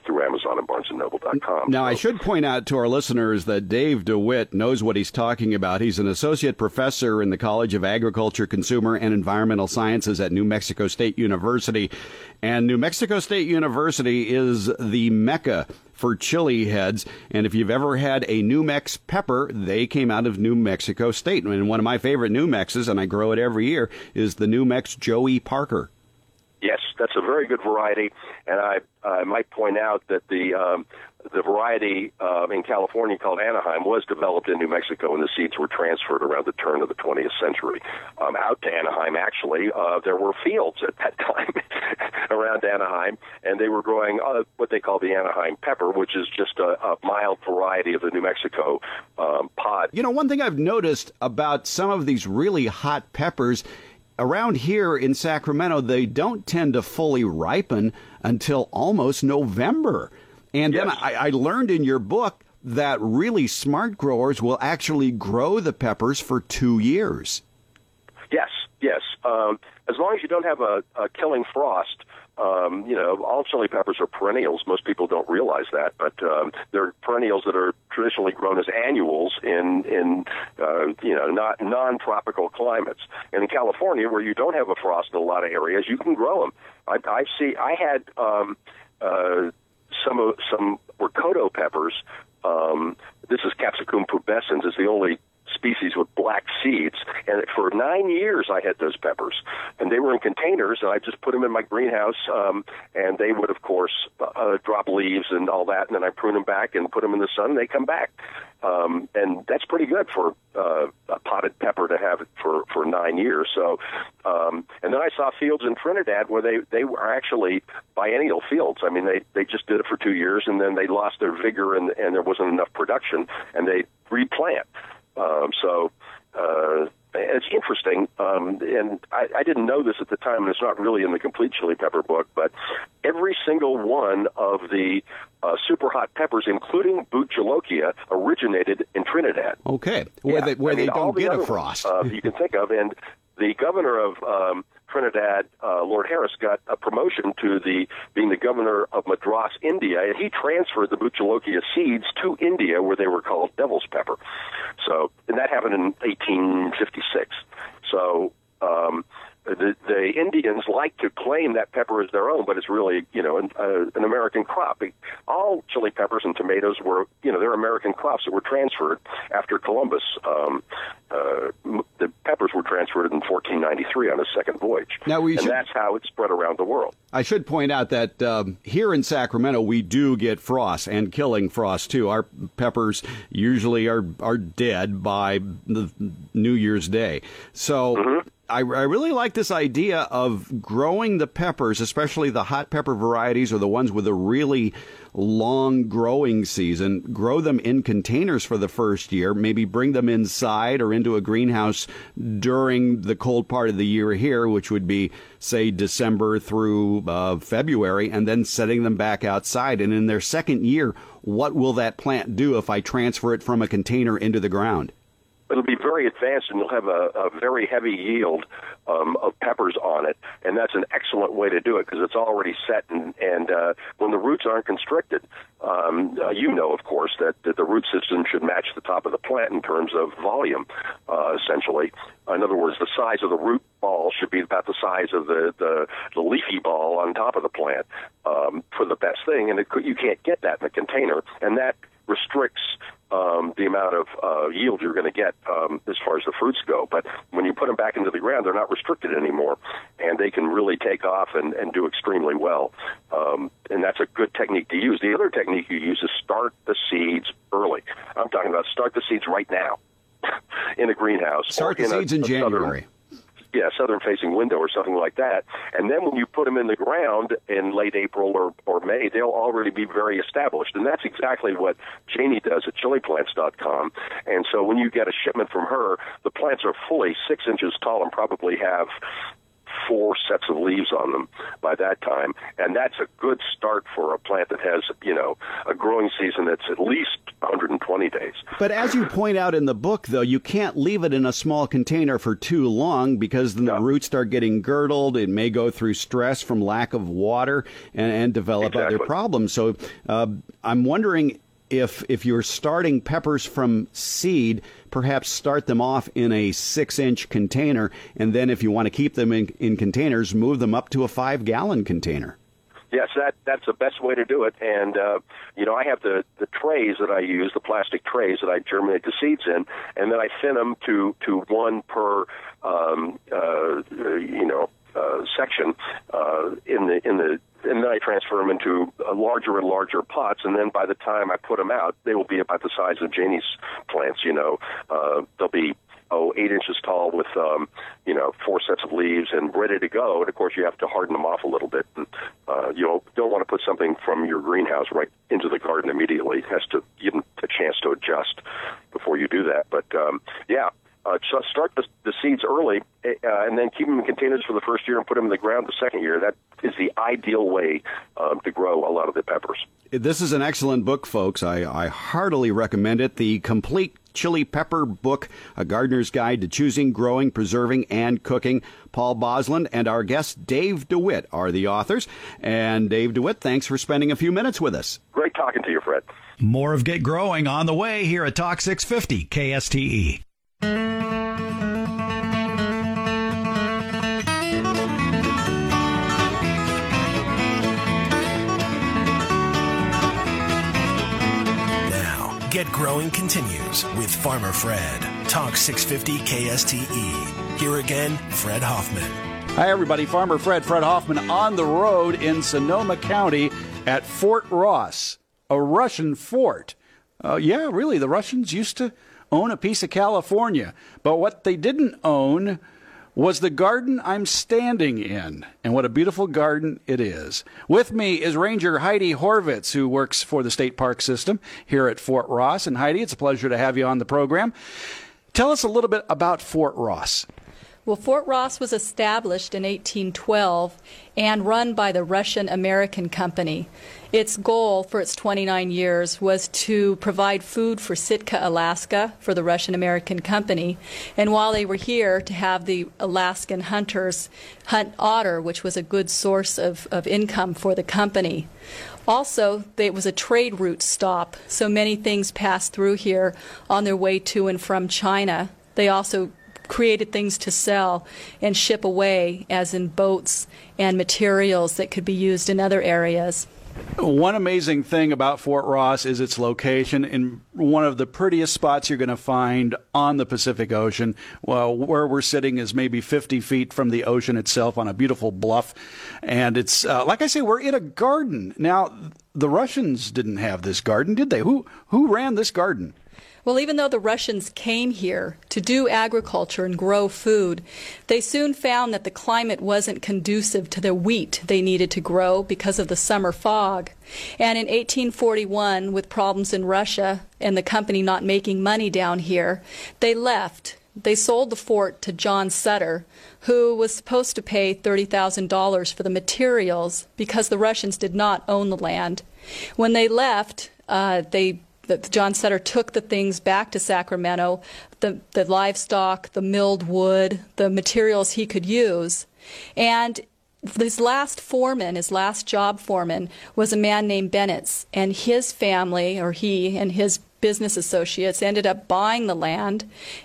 through Amazon and Barnes and Noble dot com. Now, so. I should point out to our listeners that Dave DeWitt knows what he's talking about. He's an associate professor in the College of Agriculture, Consumer, and Environmental Sciences at New Mexico State University. And New Mexico State University is the mecca for chili heads. And if you've ever had a New Mex pepper, they came out of New Mexico State. And one of my favorite New Mexes, and I grow it every year, is the New Mex Joey Parker. Yes, that's a very good variety, and I I might point out that the um, the variety uh, in California called Anaheim was developed in New Mexico, and the seeds were transferred around the turn of the twentieth century um, out to Anaheim. Actually, uh, there were fields at that time around Anaheim, and they were growing uh, what they call the Anaheim pepper, which is just a, a mild variety of the New Mexico um, pod. You know, one thing I've noticed about some of these really hot peppers, around here in Sacramento, they don't tend to fully ripen until almost November. And yes. then I, I learned in your book that really smart growers will actually grow the peppers for two years. Yes, yes. Um, as long as you don't have a, a killing frost, um, you know, all chili peppers are perennials. Most people don't realize that, but um, they're perennials that are traditionally grown as annuals in, in uh, you know, not non-tropical climates. And in California, where you don't have a frost in a lot of areas, you can grow them. I, I see. I had um, uh, some of some Ricotta peppers. Um, this is Capsicum pubescens. It's the only species with black seeds, and for nine years I had those peppers, and they were in containers, and I just put them in my greenhouse, um, and they would, of course, uh, drop leaves and all that, and then I prune them back and put them in the sun, and they come back. Um, and that's pretty good for uh, a potted pepper to have it for, for nine years. So, um, and then I saw fields in Trinidad where they, they were actually biennial fields. I mean, they, they just did it for two years, and then they lost their vigor, and, and there wasn't enough production, and they replant. Um, so uh, it's interesting, um, and I, I didn't know this at the time, and it's not really in the complete chili pepper book, but every single one of the uh, super hot peppers, including Boot Jolokia, originated in Trinidad. Okay, where yeah. they, where I mean, they don't the get a frost. Ones, uh, you can think of, and the governor of um, Trinidad, uh, Lord Harris, got a promotion to the being the governor of Madras, India, and he transferred the Boot Jolokia seeds to India, where they were called devil's pepper. So, and that happened in eighteen fifty-six. So, um, the, the Indians like to claim that pepper as their own, but it's really, you know, an, uh, an American crop. All chili peppers and tomatoes were, you know, they're American crops that were transferred after Columbus. Um, uh, the peppers were transferred in fourteen ninety-three on his second voyage. Now we and should, that's how it spread around the world. I should point out that um, here in Sacramento, we do get frost and killing frost, too. Our peppers usually are, are dead by the New Year's Day. So mm-hmm. I, I really like this idea of growing the peppers, especially the hot pepper varieties or the ones with a really long growing season, grow them in containers for the first year, maybe bring them inside or into a greenhouse during the cold part of the year here, which would be, say, December through uh, February, and then setting them back outside. And in their second year, what will that plant do if I transfer it from a container into the ground? It'll be very advanced, and you'll have a, a very heavy yield um, of peppers on it, and that's an excellent way to do it because it's already set, and, and uh, when the roots aren't constricted, um, uh, you know, of course, that, that the root system should match the top of the plant in terms of volume, uh, essentially. In other words, the size of the root ball should be about the size of the, the, the leafy ball on top of the plant um, for the best thing, and it, you can't get that in a container, and that restricts um, the amount of uh, yield you're going to get um, as far as the fruits go. But when you put them back into the ground, they're not restricted anymore, and they can really take off and, and do extremely well. Um, and that's a good technique to use. The other technique you use is start the seeds early. I'm talking about start the seeds right now in a greenhouse. Start the in seeds a, in a January. Southern, Yeah, southern-facing window or something like that. And then when you put them in the ground in late April or, or May, they'll already be very established. And that's exactly what Janie does at chili plants dot com. And so when you get a shipment from her, the plants are fully six inches tall and probably have four sets of leaves on them by that time. And that's a good start for a plant that has, you know, a growing season that's at least one hundred twenty days. But as you point out in the book, though, you can't leave it in a small container for too long because then the No. roots start getting girdled. It may go through stress from lack of water and, and develop Exactly. other problems. So uh, I'm wondering if if you're starting peppers from seed, perhaps start them off in a six-inch container, and then if you want to keep them in, in containers, move them up to a five-gallon container. Yes, that that's the best way to do it. And, uh, you know, I have the, the trays that I use, the plastic trays that I germinate the seeds in, and then I thin them to, to one per, um, uh, you know, uh, section uh, in the in the and then I transfer them into uh, larger and larger pots, and then by the time I put them out, they will be about the size of Janie's plants, you know. Uh, they'll be, oh, eight inches tall with, um, you know, four sets of leaves and ready to go. And, of course, you have to harden them off a little bit. And, uh, you know, don't want to put something from your greenhouse right into the garden immediately. It has to give them a chance to adjust before you do that. But, um, yeah. Uh, so start the, the seeds early, uh, and then keep them in containers for the first year and put them in the ground the second year. That is the ideal way um, to grow a lot of the peppers. This is an excellent book, folks. I, I heartily recommend it. The Complete Chili Pepper Book, A Gardener's Guide to Choosing, Growing, Preserving, and Cooking. Paul Bosland and our guest Dave DeWitt are the authors. And Dave DeWitt, thanks for spending a few minutes with us. Great talking to you, Fred. More of Get Growing on the way here at Talk six fifty K S T E. Get Growing continues with Farmer Fred. Talk six fifty K S T E. Here again, Fred Hoffman. Hi, everybody. Farmer Fred, Fred Hoffman, on the road in Sonoma County at Fort Ross, a Russian fort. Uh, yeah, really, the Russians used to own a piece of California. But what they didn't own was the garden I'm standing in. And what a beautiful garden it is. With me is Ranger Heidi Horvitz, who works for the State Park System here at Fort Ross. And Heidi, it's a pleasure to have you on the program. Tell us a little bit about Fort Ross. Well, Fort Ross was established in eighteen twelve and run by the Russian-American Company. Its goal for its twenty-nine years was to provide food for Sitka, Alaska, for the Russian-American Company, and while they were here, to have the Alaskan hunters hunt otter, which was a good source of, of income for the company. Also, it was a trade route stop, so many things passed through here on their way to and from China. They also created things to sell and ship away, as in boats and materials that could be used in other areas. One amazing thing about Fort Ross is its location in one of the prettiest spots you're going to find on the Pacific Ocean. Well, where we're sitting is maybe fifty feet from the ocean itself on a beautiful bluff. And it's, uh, like I say, we're in a garden. Now, the Russians didn't have this garden, did they? Who, who ran this garden? Well, even though the Russians came here to do agriculture and grow food, they soon found that the climate wasn't conducive to the wheat they needed to grow because of the summer fog. And in eighteen forty-one, with problems in Russia and the company not making money down here, they left. They sold the fort to John Sutter, who was supposed to pay thirty thousand dollars for the materials because the Russians did not own the land. When they left, uh, they John Sutter took the things back to Sacramento, the, the livestock, the milled wood, the materials he could use. And his last foreman, his last job foreman, was a man named Bennett. And his family, or he and his business associates, ended up buying the land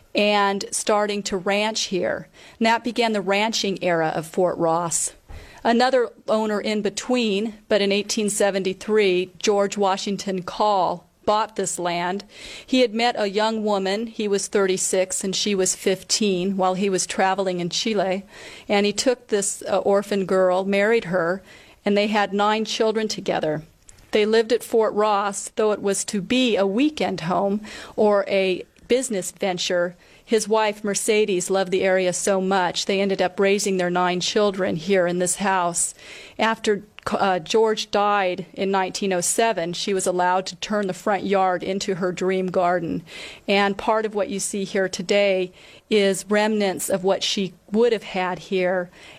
and starting to ranch here. And that began the ranching era of Fort Ross. Another owner in between, but in eighteen seventy-three, George Washington Call, bought this land. He had met a young woman. He was thirty-six and she was fifteen while he was traveling in Chile. And he took this uh, orphan girl, married her, and they had nine children together. They lived at Fort Ross, though it was to be a weekend home or a business venture. His wife, Mercedes, loved the area so much, they ended up raising their nine children here in this house. After Uh, George died in nineteen oh seven, she was allowed to turn the front yard into her dream garden. And part of what you see here today is remnants of what she would have had here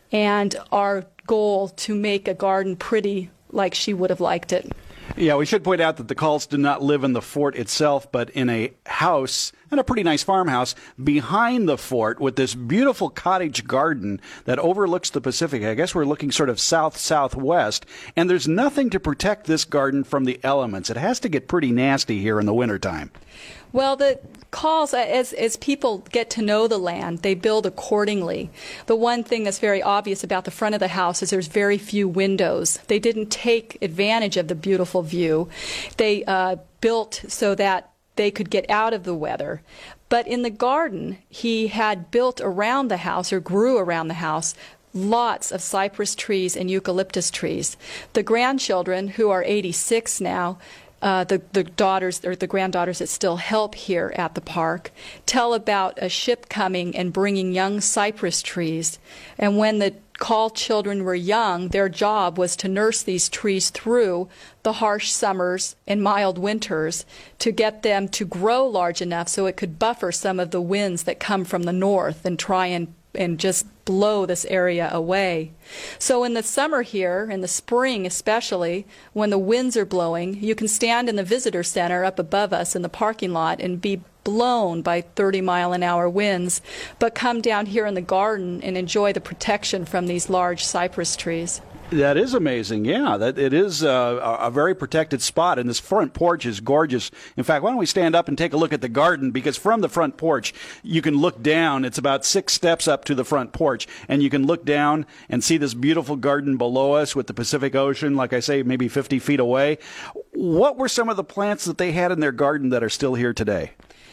and our goal to make a garden pretty like she would have liked it. Yeah, we should point out that the Calls did not live in the fort itself, but in a house, and a pretty nice farmhouse, behind the fort with this beautiful cottage garden that overlooks the Pacific. I guess we're looking sort of south-southwest, and there's nothing to protect this garden from the elements. It has to get pretty nasty here in the wintertime. Well, the Calls, as, as people get to know the land, they build accordingly. The one thing that's very obvious about the front of the house is there's very few windows. They didn't take advantage of the beautiful view. They uh, built so that they could get out of the weather. But in the garden, he had built around the house, or grew around the house, lots of cypress trees and eucalyptus trees. The grandchildren, who are eighty-six now, Uh, the, the daughters or the granddaughters that still help here at the park, tell about a ship coming and bringing young cypress trees. And when the Call children were young, their job was to nurse these trees through the harsh summers and mild winters to get them to grow large enough so it could buffer some of the winds that come from the north and try and and just blow this area away. So in the summer here, in the spring especially, when the winds are blowing, you can stand in the visitor center up above us in the parking lot and be blown by thirty mile an hour winds, but come down here in the garden and enjoy the protection from these large cypress trees. That is amazing. Yeah, that it is uh, a very protected spot, and this front porch is gorgeous. In fact, why don't we stand up and take a look at the garden, because from the front porch, you can look down. It's about six steps up to the front porch, and you can look down and see this beautiful garden below us with the Pacific Ocean, like I say, maybe fifty feet away. What were some of the plants that they had in their garden that are still here today?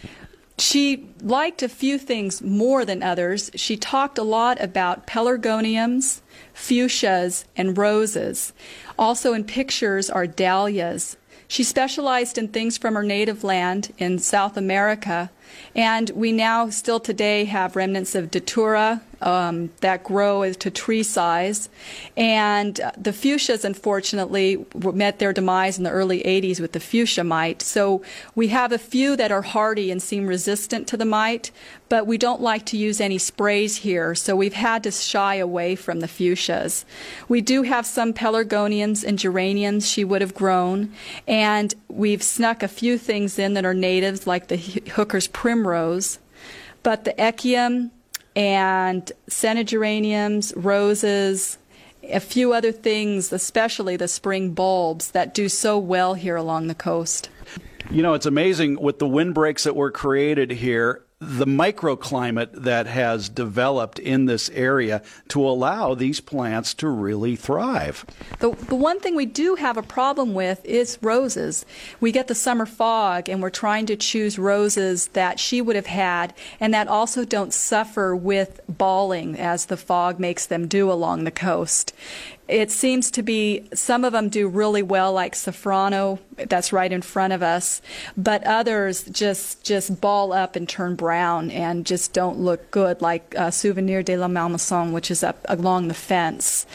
She liked a few things more than others. She talked a lot about pelargoniums, fuchsias, and roses. Also in pictures are dahlias. She specialized in things from her native land in South America, and we now still today have remnants of datura um, that grow to tree size. And the fuchsias, unfortunately, met their demise in the early eighties with the fuchsia mite. So we have a few that are hardy and seem resistant to the mite, but we don't like to use any sprays here, so we've had to shy away from the fuchsias. We do have some pelargoniums and geraniums she would have grown, and we've snuck a few things in that are natives, like the Hooker's primrose, but the echium and centrogeraniums, roses, a few other things, especially the spring bulbs that do so well here along the coast. You know, it's amazing with the windbreaks that were created here, the microclimate that has developed in this area to allow these plants to really thrive. The, the one thing we do have a problem with is roses. We get the summer fog, and we're trying to choose roses that she would have had and that also don't suffer with balling as the fog makes them do along the coast. It seems to be, some of them do really well, like Safrano, that's right in front of us, but others just just ball up and turn brown and just don't look good, like uh, Souvenir de la Malmaison, which is up along the fence.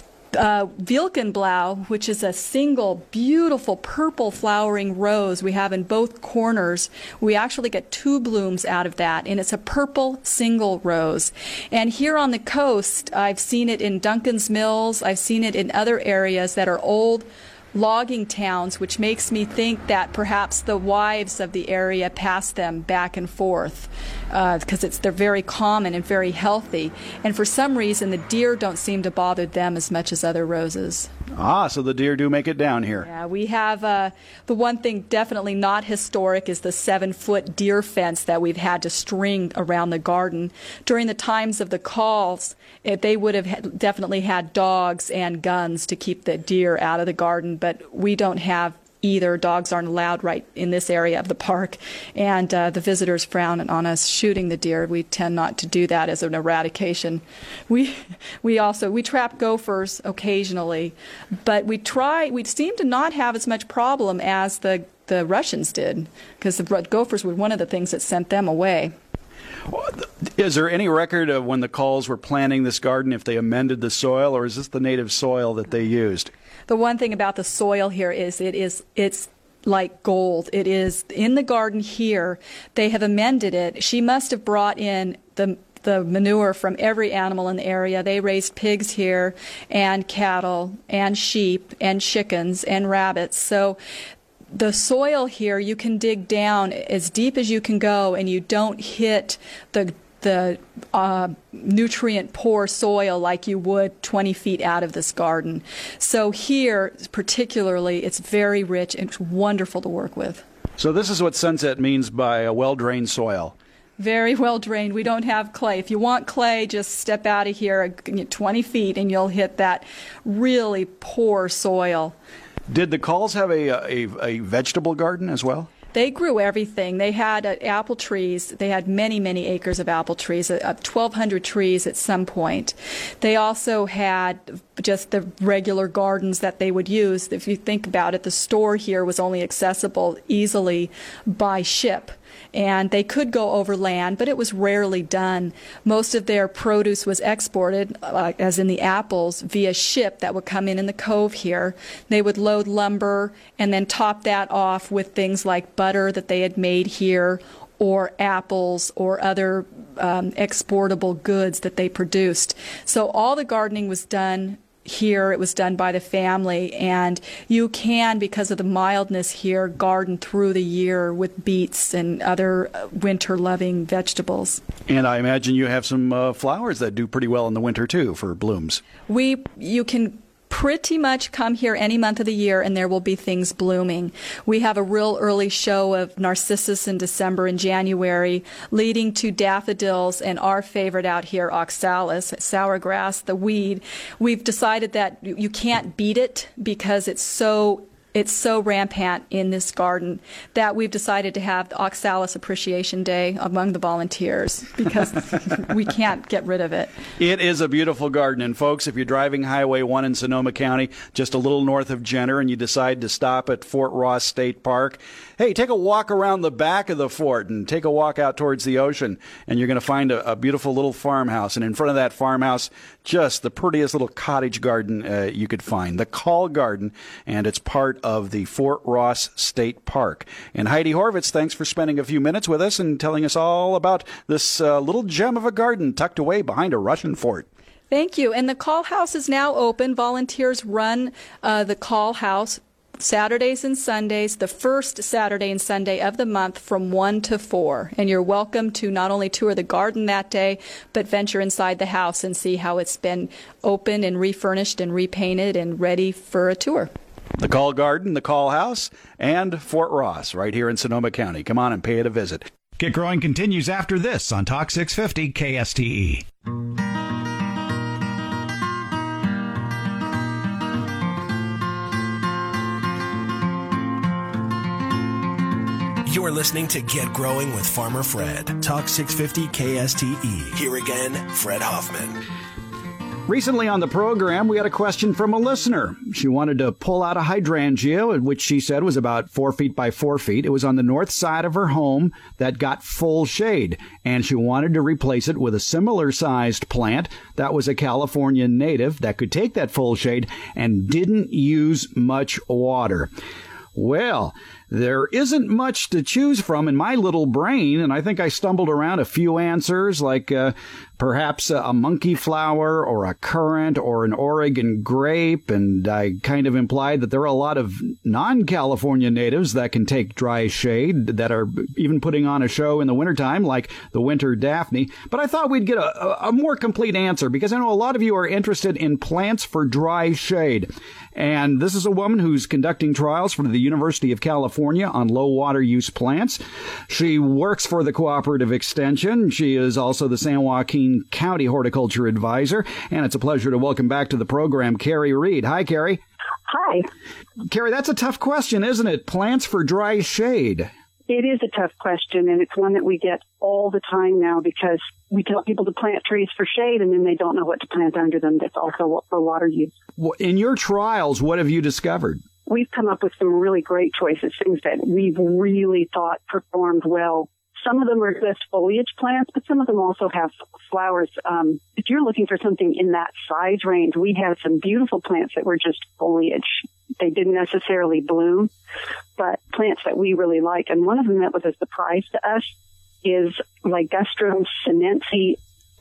Uh, Wilkenblau, which is a single beautiful purple flowering rose we have in both corners. We actually get two blooms out of that, and it's a purple single rose. And here on the coast, I've seen it in Duncan's Mills. I've seen it in other areas that are old logging towns, which makes me think that perhaps the wives of the area pass them back and forth because uh, it's they're very common and very healthy. And for some reason, the deer don't seem to bother them as much as other roses. Ah, so the deer do make it down here. Yeah, we have uh, the one thing definitely not historic is the seven-foot deer fence that we've had to string around the garden. During the times of the calls, if they would have definitely had dogs and guns to keep the deer out of the garden, but we don't have either. Dogs aren't allowed right in this area of the park, and uh, the visitors frown on us shooting the deer. We tend not to do that as an eradication. We we also we trap gophers occasionally, but we try. We seem to not have as much problem as the the Russians did, because the gophers were one of the things that sent them away. Is there any record of when the Calls were planting this garden, if they amended the soil, or is this the native soil that they used? The one thing about the soil here is it is it's like gold. It is in the garden here. They have amended it. She must have brought in the the manure from every animal in the area. They raised pigs here and cattle and sheep and chickens and rabbits. So the soil here, you can dig down as deep as you can go, and you don't hit the the uh, nutrient-poor soil like you would twenty feet out of this garden. So here, particularly, it's very rich and it's wonderful to work with. So this is what Sunset means by a well-drained soil. Very well drained. We don't have clay. If you want clay, just step out of here twenty feet and you'll hit that really poor soil. Did the Calls have a, a, a vegetable garden as well? They grew everything. They had uh, apple trees. They had many, many acres of apple trees, uh, twelve hundred trees at some point. They also had just the regular gardens that they would use. If you think about it, the store here was only accessible easily by ship. And they could go over land, but it was rarely done. Most of their produce was exported, uh, as in the apples, via ship that would come in in the cove here. They would load lumber and then top that off with things like butter that they had made here, or apples or other um, exportable goods that they produced. So all the gardening was done here. It was done by the family, and you can, because of the mildness here, garden through the year with beets and other winter-loving vegetables. And I imagine you have some uh, flowers that do pretty well in the winter, too, for blooms. We, you can pretty much come here any month of the year and there will be things blooming. We have a real early show of narcissus in December and January, leading to daffodils and our favorite out here, oxalis, sourgrass, the weed. We've decided that you can't beat it because it's so It's so rampant in this garden that we've decided to have the Oxalis Appreciation Day among the volunteers because we can't get rid of it. It is a beautiful garden. And folks, if you're driving Highway one in Sonoma County, just a little north of Jenner, and you decide to stop at Fort Ross State Park, hey, take a walk around the back of the fort and take a walk out towards the ocean, and you're going to find a, a beautiful little farmhouse. And in front of that farmhouse, just the prettiest little cottage garden uh, you could find, the Call Garden, and it's part of the Fort Ross State Park. And Heidi Horvitz, thanks for spending a few minutes with us and telling us all about this uh, little gem of a garden tucked away behind a Russian fort. Thank you. And the Call House is now open. Volunteers run uh, the Call House Saturdays and Sundays, the first Saturday and Sunday of the month from one to four. And you're welcome to not only tour the garden that day, but venture inside the house and see how it's been opened and refurnished and repainted and ready for a tour. The Call Garden, the Call House, and Fort Ross right here in Sonoma County. Come on and pay it a visit. Get Growing continues after this on Talk six fifty K S T E. You're listening to Get Growing with Farmer Fred. Talk six fifty K S T E. Here again, Fred Hoffman. Recently on the program, we had a question from a listener. She wanted to pull out a hydrangea, which she said was about four feet by four feet. It was on the north side of her home that got full shade, and she wanted to replace it with a similar-sized plant that was a California native that could take that full shade and didn't use much water. Well, there isn't much to choose from in my little brain, and I think I stumbled around a few answers, like uh, perhaps a, a monkey flower or a currant or an Oregon grape, and I kind of implied that there are a lot of non-California natives that can take dry shade that are even putting on a show in the wintertime, like the winter Daphne. But I thought we'd get a, a more complete answer, because I know a lot of you are interested in plants for dry shade. And this is a woman who's conducting trials for the University of California on low water use plants. She works for the Cooperative Extension. She is also the San Joaquin County Horticulture Advisor. And it's a pleasure to welcome back to the program Carrie Reed. Hi, Carrie. Hi. Carrie, that's a tough question, isn't it? Plants for dry shade. It is a tough question, and it's one that we get all the time now, because we tell people to plant trees for shade, and then they don't know what to plant under them that's also for water use. In your trials, what have you discovered? We've come up with some really great choices, things that we've really thought performed well. Some of them are just foliage plants, but some of them also have flowers. Um, if you're looking for something in that size range, we have some beautiful plants that were just foliage. They didn't necessarily bloom, but plants that we really like. And one of them that was a surprise to us is Ligustrum sinense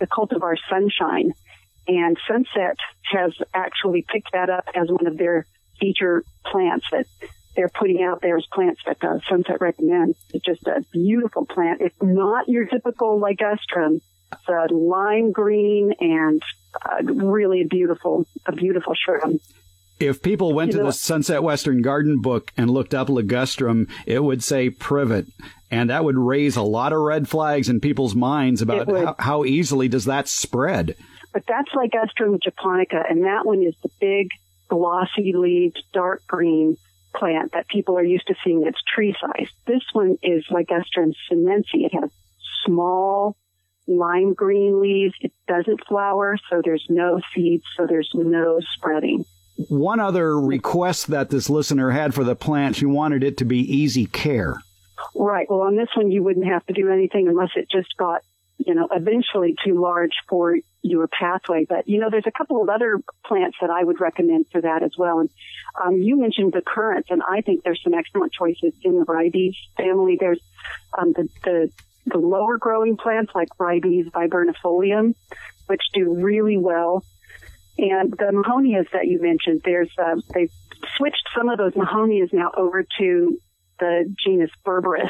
the cultivar Sunshine. And Sunset has actually picked that up as one of their feature plants that they're putting out there as plants that uh, Sunset recommends. It's just a beautiful plant. It's not your typical ligustrum. It's a lime green and uh, really beautiful, a beautiful shrub. If people went to the Sunset Western Garden book and looked up ligustrum, it would say privet. And that would raise a lot of red flags in people's minds about how, how easily does that spread. But that's Ligustrum japonica, and that one is the big, glossy-leaved, dark green plant that people are used to seeing that's tree-sized. This one is Ligustrum sinense. It has small, lime green leaves. It doesn't flower, so there's no seeds, so there's no spreading. One other request that this listener had for the plant, she wanted it to be easy care. Right. Well, on this one, you wouldn't have to do anything unless it just got, you know, eventually too large for your pathway. But, you know, there's a couple of other plants that I would recommend for that as well. And um, you mentioned the currants, and I think there's some excellent choices in the ribes family. There's um, the, the the lower growing plants like ribes viburnifolium, which do really well. And the mahonias that you mentioned, there's uh, they've switched some of those mahonias now over to the genus Berberis.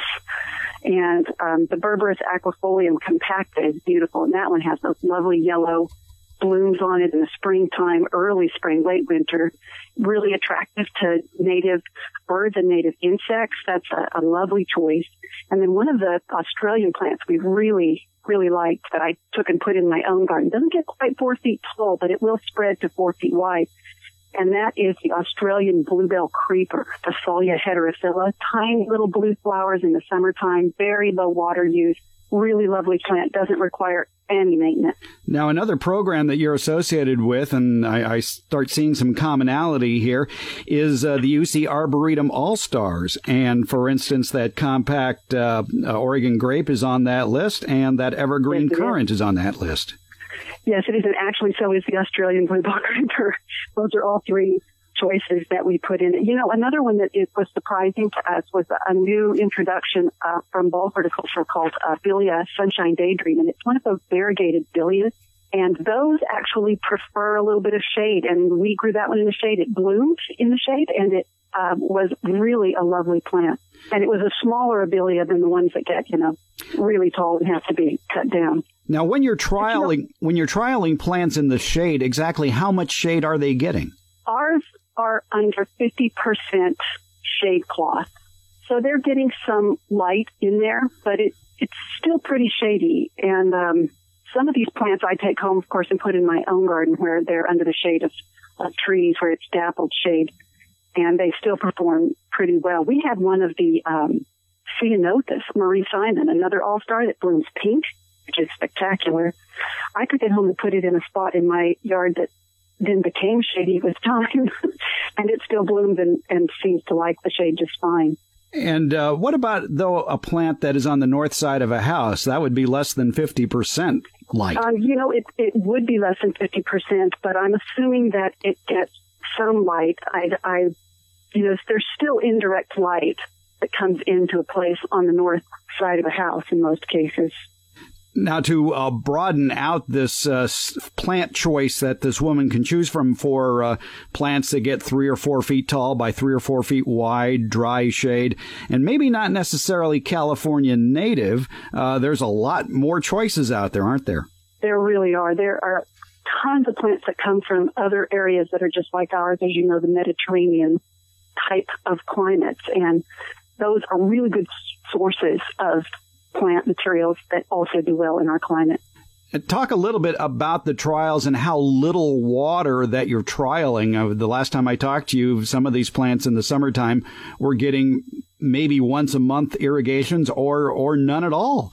And um, the Berberis aquifolium compacta is beautiful, and that one has those lovely yellow blooms on it in the springtime, early spring, late winter, really attractive to native birds and native insects. That's a, a lovely choice. And then one of the Australian plants we really, really liked that I took and put in my own garden, doesn't get quite four feet tall, but it will spread to four feet wide. And that is the Australian bluebell creeper, the Phalia heterophylla. Tiny little blue flowers in the summertime, very low water use, really lovely plant, doesn't require any maintenance. Now, another program that you're associated with, and I, I start seeing some commonality here, is uh, the U C Arboretum All-Stars. And, for instance, that compact uh, Oregon grape is on that list, and that evergreen yes, currant is. is on that list. Yes, it is, and actually so is the Australian bluebell creeper. Those are all three choices that we put in. You know, another one that it was surprising to us was a new introduction uh, from Ball Horticulture called uh, Billia Sunshine Daydream, and it's one of those variegated billias, and those actually prefer a little bit of shade, and we grew that one in the shade. It bloomed in the shade, and it uh, was really a lovely plant. And it was a smaller abelia than the ones that get, you know, really tall and have to be cut down. Now, when you're trialing, you know, when you're trialing plants in the shade, exactly how much shade are they getting? Ours are under fifty percent shade cloth. So they're getting some light in there, but it, it's still pretty shady. And um, some of these plants I take home, of course, and put in my own garden where they're under the shade of, of trees where it's dappled shade. And they still perform pretty well. We had one of the um, Ceanothus, Marie Simon, another all-star that blooms pink, which is spectacular. I took it home and put it in a spot in my yard that then became shady with time, and it still blooms and, and seems to like the shade just fine. And uh, what about, though, a plant that is on the north side of a house? That would be less than fifty percent light. Um, you know, it, it would be less than fifty percent, but I'm assuming that it gets some light. I, I, you know, there's still indirect light that comes into a place on the north side of a house in most cases. Now, to uh, broaden out this uh, plant choice that this woman can choose from for uh, plants that get three or four feet tall by three or four feet wide, dry shade, and maybe not necessarily California native, uh, there's a lot more choices out there, aren't there? There really are. There are tons of plants that come from other areas that are just like ours, as you know, the Mediterranean type of climates. And those are really good sources of plant materials that also do well in our climate. Talk a little bit about the trials and how little water that you're trialing. Uh, the last time I talked to you, some of these plants in the summertime were getting maybe once a month irrigations or, or none at all.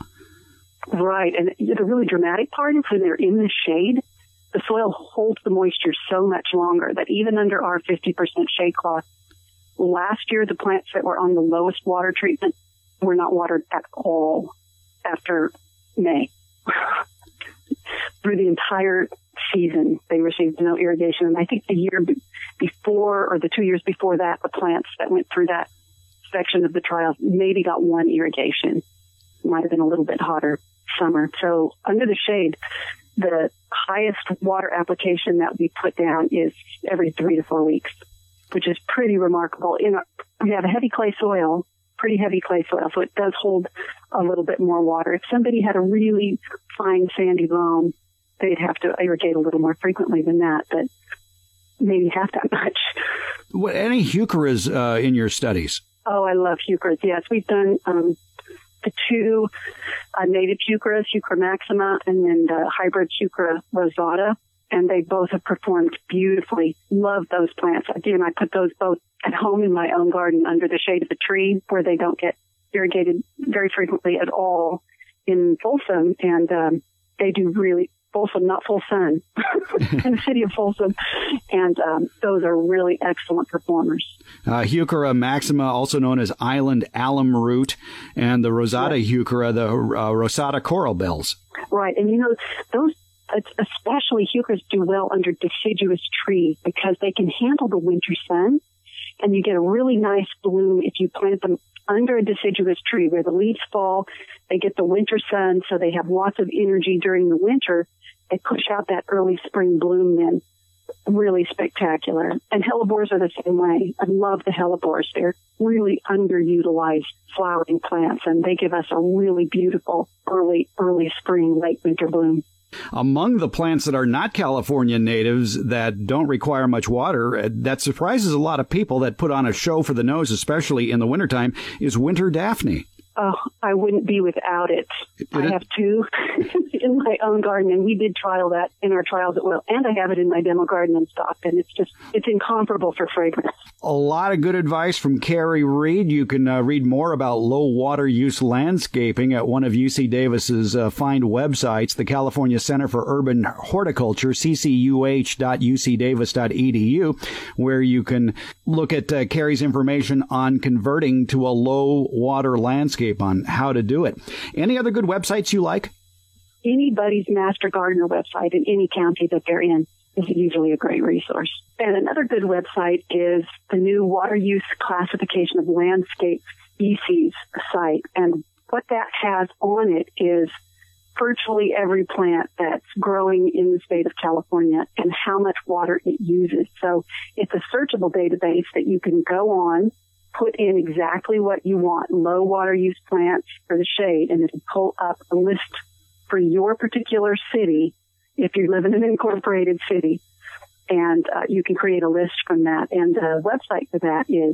Right. And the really dramatic part is when they're in the shade, the soil holds the moisture so much longer that even under our fifty percent shade cloth, last year the plants that were on the lowest water treatment were not watered at all after May. Through the entire season, they received no irrigation. And I think the year before, or the two years before that, the plants that went through that section of the trials maybe got one irrigation. Might have been a little bit hotter summer. So under the shade, the highest water application that we put down is every three to four weeks, which is pretty remarkable. In a, we have a heavy clay soil, pretty heavy clay soil, so it does hold a little bit more water. If somebody had a really fine sandy loam, they'd have to irrigate a little more frequently than that, but maybe half that much. What, any heucheras uh, in your studies? Oh, I love heucheras. Yes, we've done um, the two uh, native heucheras, Heuchera maxima, and then the hybrid Heuchera rosata, and they both have performed beautifully. Love those plants. Again, I put those both at home in my own garden under the shade of a tree where they don't get irrigated very frequently at all in Folsom, and um, they do really Folsom, not full sun, in the city of Folsom, and um, those are really excellent performers. Uh, Heuchera maxima, also known as island alum root, and the rosata right. Heuchera, the uh, rosata coral bells. Right, and you know, those, especially heucheras, do well under deciduous trees because they can handle the winter sun, and you get a really nice bloom if you plant them under a deciduous tree where the leaves fall. They get the winter sun, so they have lots of energy during the winter. They push out that early spring bloom then. Really spectacular. And hellebores are the same way. I love the hellebores. They're really underutilized flowering plants, and they give us a really beautiful early, early spring, late winter bloom. Among the plants that are not California natives that don't require much water, that surprises a lot of people that put on a show for the nose, especially in the wintertime, is winter daphne. Oh, I wouldn't be without it. Did I it? have two in my own garden, and we did trial that in our trials at Will, and I have it in my demo garden in Stockton. It's just, it's incomparable for fragrance. A lot of good advice from Carrie Reed. You can uh, read more about low water use landscaping at one of U C Davis's uh, fine websites, the California Center for Urban Horticulture, c c u h dot u c davis dot e d u, where you can look at uh, Carrie's information on converting to a low water landscape, on how to do it. Any other good websites you like? Anybody's Master Gardener website in any county that they're in is usually a great resource. And another good website is the new Water Use Classification of Landscape Species site. And what that has on it is virtually every plant that's growing in the state of California and how much water it uses. So it's a searchable database that you can go on, put in exactly what you want, low water use plants for the shade, and it'll pull up a list for your particular city if you live in an incorporated city. And uh, you can create a list from that. And the website for that is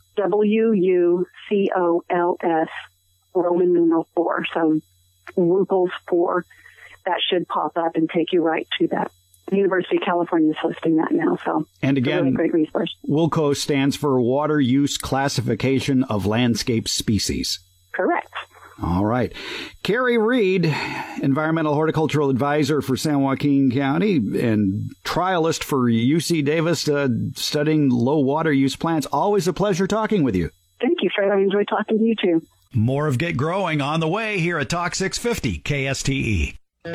W U C O L S Roman numeral four. So WUCOLS four. That should pop up and take you right to that. The University of California is hosting that now, so and again, it's a really great resource. WUCOLS stands for Water Use Classification of Landscape Species. Correct. All right. Carrie Reed, Environmental Horticultural Advisor for San Joaquin County and trialist for U C Davis uh, studying low water use plants. Always a pleasure talking with you. Thank you, Fred. I enjoy talking to you, too. More of Get Growing on the way here at Talk six fifty K S T E.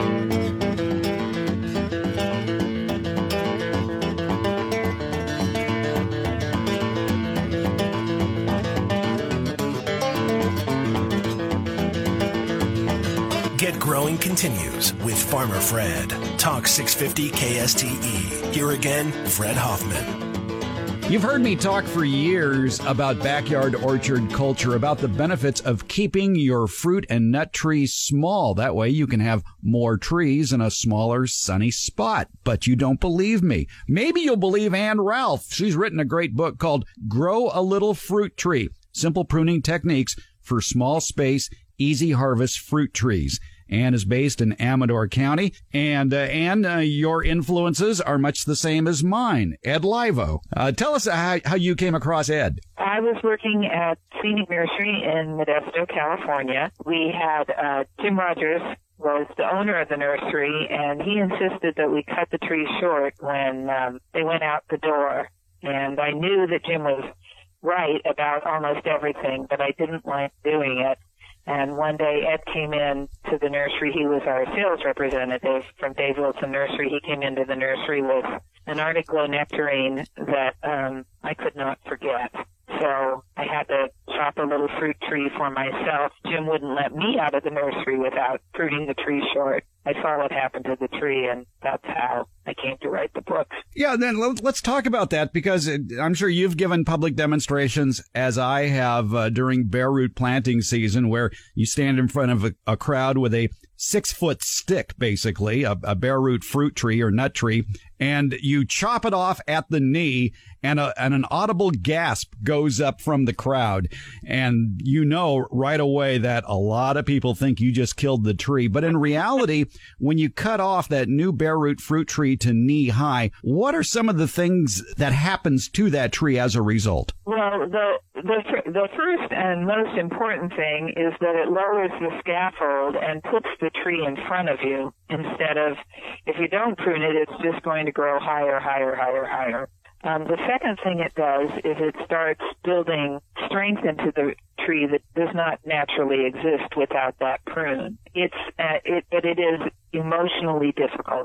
Get Growing continues with Farmer Fred. Talk six fifty K S T E. Here again, Fred Hoffman. You've heard me talk for years about backyard orchard culture, about the benefits of keeping your fruit and nut trees small. That way you can have more trees in a smaller, sunny spot. But you don't believe me. Maybe you'll believe Ann Ralph. She's written a great book called Grow a Little Fruit Tree, Simple Pruning Techniques for Small Space, Easy Harvest Fruit Trees. Ann is based in Amador County. And, uh, Ann, uh, your influences are much the same as mine, Ed Livo. Uh, tell us how, how you came across Ed. I was working at Scenic Nursery in Modesto, California. We had uh, Jim Rogers was the owner of the nursery, and he insisted that we cut the trees short when um, they went out the door. And I knew that Jim was right about almost everything, but I didn't like doing it. And one day Ed came in to the nursery. He was our sales representative from Dave Wilson Nursery. He came into the nursery with an Arctic Glow nectarine that um, I could not forget. So I had to chop a little little fruit tree for myself. Jim wouldn't let me out of the nursery without pruning the tree short. I saw what happened to the tree, and that's how I came to write the book. Yeah, then let's talk about that, because I'm sure you've given public demonstrations, as I have, uh, during bare root planting season, where you stand in front of a, a crowd with a six-foot stick, basically, a, a bare root fruit tree or nut tree, and you chop it off at the knee, and, a, and an audible gasp goes up from the crowd. And you know right away that a lot of people think you just killed the tree. But in reality, when you cut off that new bare root fruit tree to knee high, what are some of the things that happens to that tree as a result? Well, the the the first and most important thing is that it lowers the scaffold and puts the tree in front of you, instead of, if you don't prune it, it's just going to grow higher, higher, higher, higher. Um, the second thing it does is it starts building strength into the tree that does not naturally exist without that prune. It's uh, it, but it is emotionally difficult.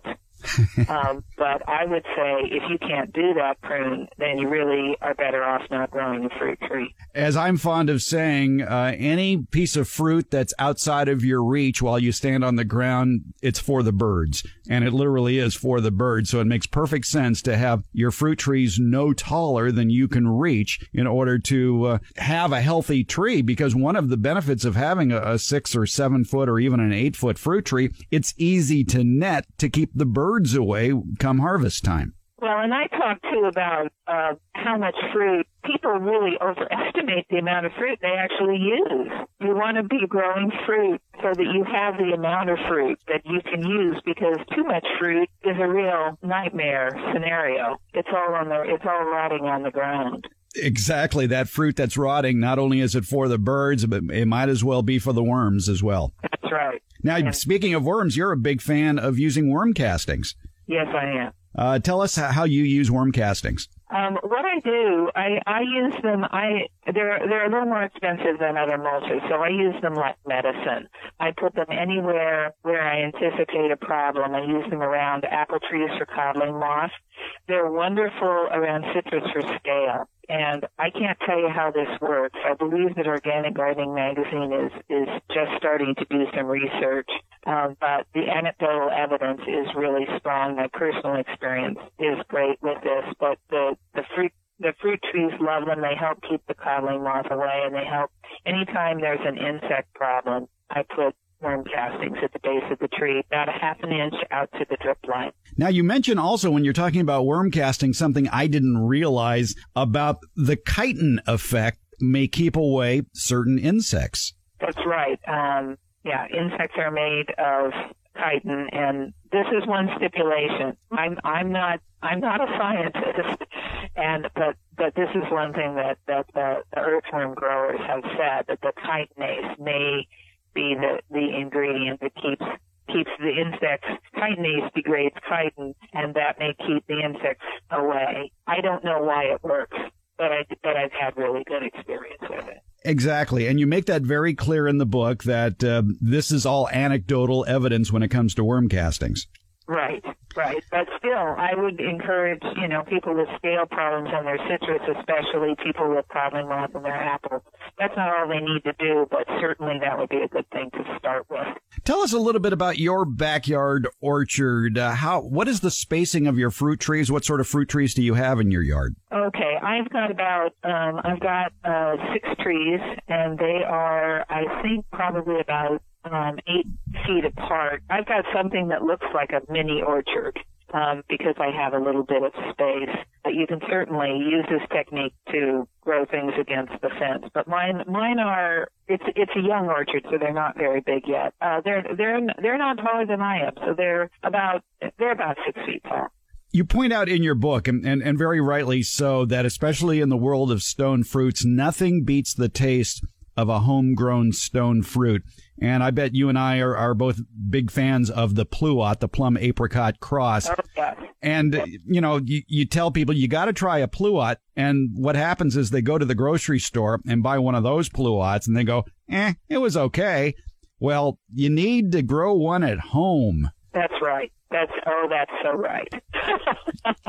um, but I would say if you can't do that prune, then you really are better off not growing a fruit tree. As I'm fond of saying, uh, any piece of fruit that's outside of your reach while you stand on the ground, it's for the birds. And it literally is for the birds. So it makes perfect sense to have your fruit trees no taller than you can reach in order to uh, have a healthy tree. Because one of the benefits of having a, a six or seven foot or even an eight foot fruit tree, it's easy to net to keep the birds birds away come harvest time. Well, and I talked too about uh, how much fruit. People really overestimate the amount of fruit they actually use. You want to be growing fruit so that you have the amount of fruit that you can use, because too much fruit is a real nightmare scenario. It's all on the, it's all rotting on the ground. Exactly. That fruit that's rotting, not only is it for the birds, but it might as well be for the worms as well. That's right. Now, yeah. Speaking of worms, you're a big fan of using worm castings. Yes, I am. Uh, tell us how you use worm castings. Um, what I do, I, I use them, I, they're, they're a little more expensive than other mulches, so I use them like medicine. I put them anywhere where I anticipate a problem. I use them around apple trees for codling moth. They're wonderful around citrus for scale. And I can't tell you how this works. I believe that Organic Gardening Magazine is, is just starting to do some research, um, but the anecdotal evidence is really strong. My personal experience is great with this, but the, the fruit the fruit trees love them. They help keep the codling moth away, and they help anytime there's an insect problem. I put worm castings at the base of the tree, about a half an inch out to the drip line. Now, you mentioned also when you're talking about worm casting something I didn't realize about the chitin effect may keep away certain insects. That's right. Um, yeah, insects are made of chitin, and this is one stipulation. I'm I'm not I'm not a scientist, and but but this is one thing that that the, the earthworm growers have said, that the chitinase may be the, the ingredient that keeps keeps the insects. Chitinase degrades chitin, and that may keep the insects away. I don't know why it works, but I but I've had really good experience with it. Exactly, and you make that very clear in the book that uh, this is all anecdotal evidence when it comes to worm castings. Right, right. But still, I would encourage, you know, people with scale problems on their citrus, especially people with codling moth in their apples. That's not all they need to do, but certainly that would be a good thing to start with. Tell us a little bit about your backyard orchard. Uh, how? What is the spacing of your fruit trees? What sort of fruit trees do you have in your yard? Okay, I've got about, um, I've got uh, six trees, and they are, I think, probably about Um, eight feet apart. I've got something that looks like a mini orchard um, because I have a little bit of space. But you can certainly use this technique to grow things against the fence. But mine, mine are. It's it's a young orchard, so they're not very big yet. Uh, they're they're they're not taller than I am, so they're about they're about six feet tall. You point out in your book, and, and, and very rightly so, that especially in the world of stone fruits, nothing beats the taste of a homegrown stone fruit. And I bet you and I are, are both big fans of the Pluot, the plum apricot cross. Oh, yes. And, you know, you, you tell people you got to try a Pluot. And what happens is they go to the grocery store and buy one of those Pluots and they go, eh, it was okay. Well, you need to grow one at home. That's right. That's, oh, that's so right.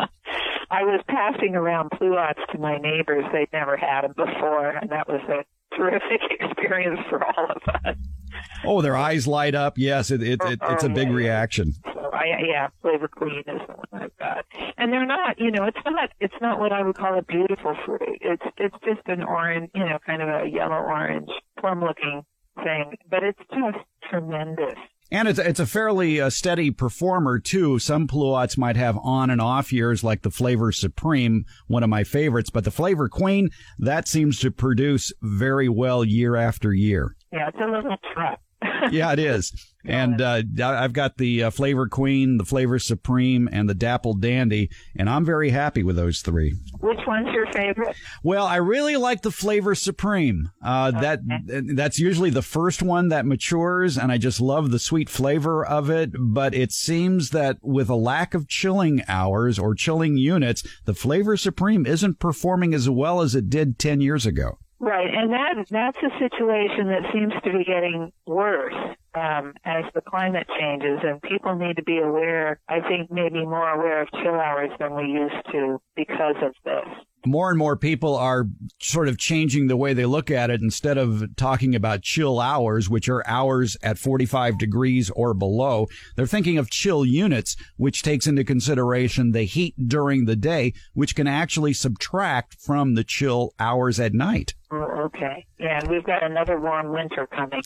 I was passing around Pluots to my neighbors. They'd never had them before, and that was a terrific experience for all of us. Oh, their eyes light up. Yes, it, it, it it's a big oh, yeah, reaction. So I, yeah, Flavor Queen is the one I've got, and they're not, you know, it's not, it's not what I would call a beautiful fruit. It's, it's just an orange, you know, kind of a yellow orange plum-looking thing, but it's just tremendous. And it's it's a fairly uh, steady performer, too. Some pluots might have on and off years, like the Flavor Supreme, one of my favorites. But the Flavor Queen, that seems to produce very well year after year. Yeah, it's a little truck. Yeah, it is. And uh, I've got the uh, Flavor Queen, the Flavor Supreme, and the Dappled Dandy, and I'm very happy with those three. Which one's your favorite? Well, I really like the Flavor Supreme. Uh, okay. That that's usually the first one that matures, and I just love the sweet flavor of it. But it seems that with a lack of chilling hours or chilling units, the Flavor Supreme isn't performing as well as it did ten years ago. Right, and that that's a situation that seems to be getting worse um, as the climate changes, and people need to be aware, I think maybe more aware of chill hours than we used to because of this. More and more people are sort of changing the way they look at it. Instead of talking about chill hours, which are hours at forty-five degrees or below, they're thinking of chill units, which takes into consideration the heat during the day, which can actually subtract from the chill hours at night. Oh, okay. Yeah, and we've got another warm winter coming.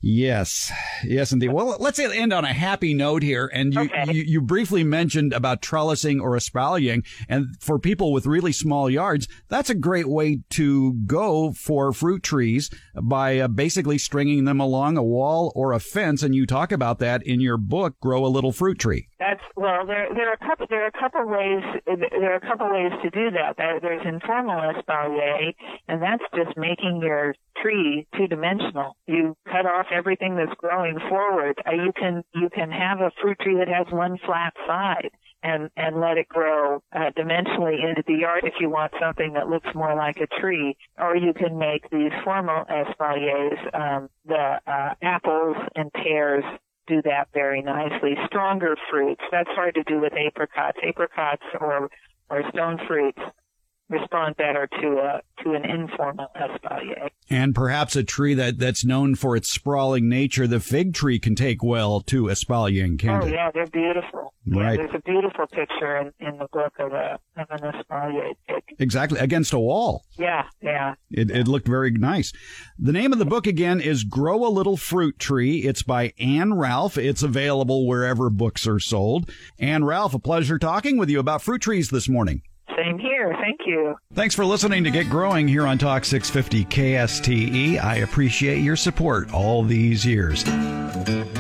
Yes. Yes, indeed. Well, let's end on a happy note here. And you, okay. you, you briefly mentioned about trellising or espaliering. And for people with really small yards, that's a great way to go for fruit trees by uh, basically stringing them along a wall or a fence. And you talk about that in your book, Grow a Little Fruit Tree. That's well. There, there are a couple. There are a couple ways. There are a couple ways to do that. There's informal espalier, and that's just making your tree two-dimensional. You cut off everything that's growing forward. Uh, you can you can have a fruit tree that has one flat side, and and let it grow uh, dimensionally into the yard if you want something that looks more like a tree. Or you can make these formal espaliers. Um, the uh, apples and pears do that very nicely. Stronger fruits, that's hard to do with apricots. Apricots or or stone fruits respond better to a to an informal espalier. And perhaps a tree that, that's known for its sprawling nature, the fig tree, can take well to espaliering, can't oh, it? Oh, yeah, they're beautiful. Right. Yeah, there's a beautiful picture in, in the book of, a, of an espalier fig. Exactly, against a wall. Yeah, yeah. It, it looked very nice. The name of the book, again, is Grow a Little Fruit Tree. It's by Ann Ralph. It's available wherever books are sold. Ann Ralph, a pleasure talking with you about fruit trees this morning. Same here. Thank you. Thanks for listening to Get Growing here on Talk six fifty K S T E. I appreciate your support all these years.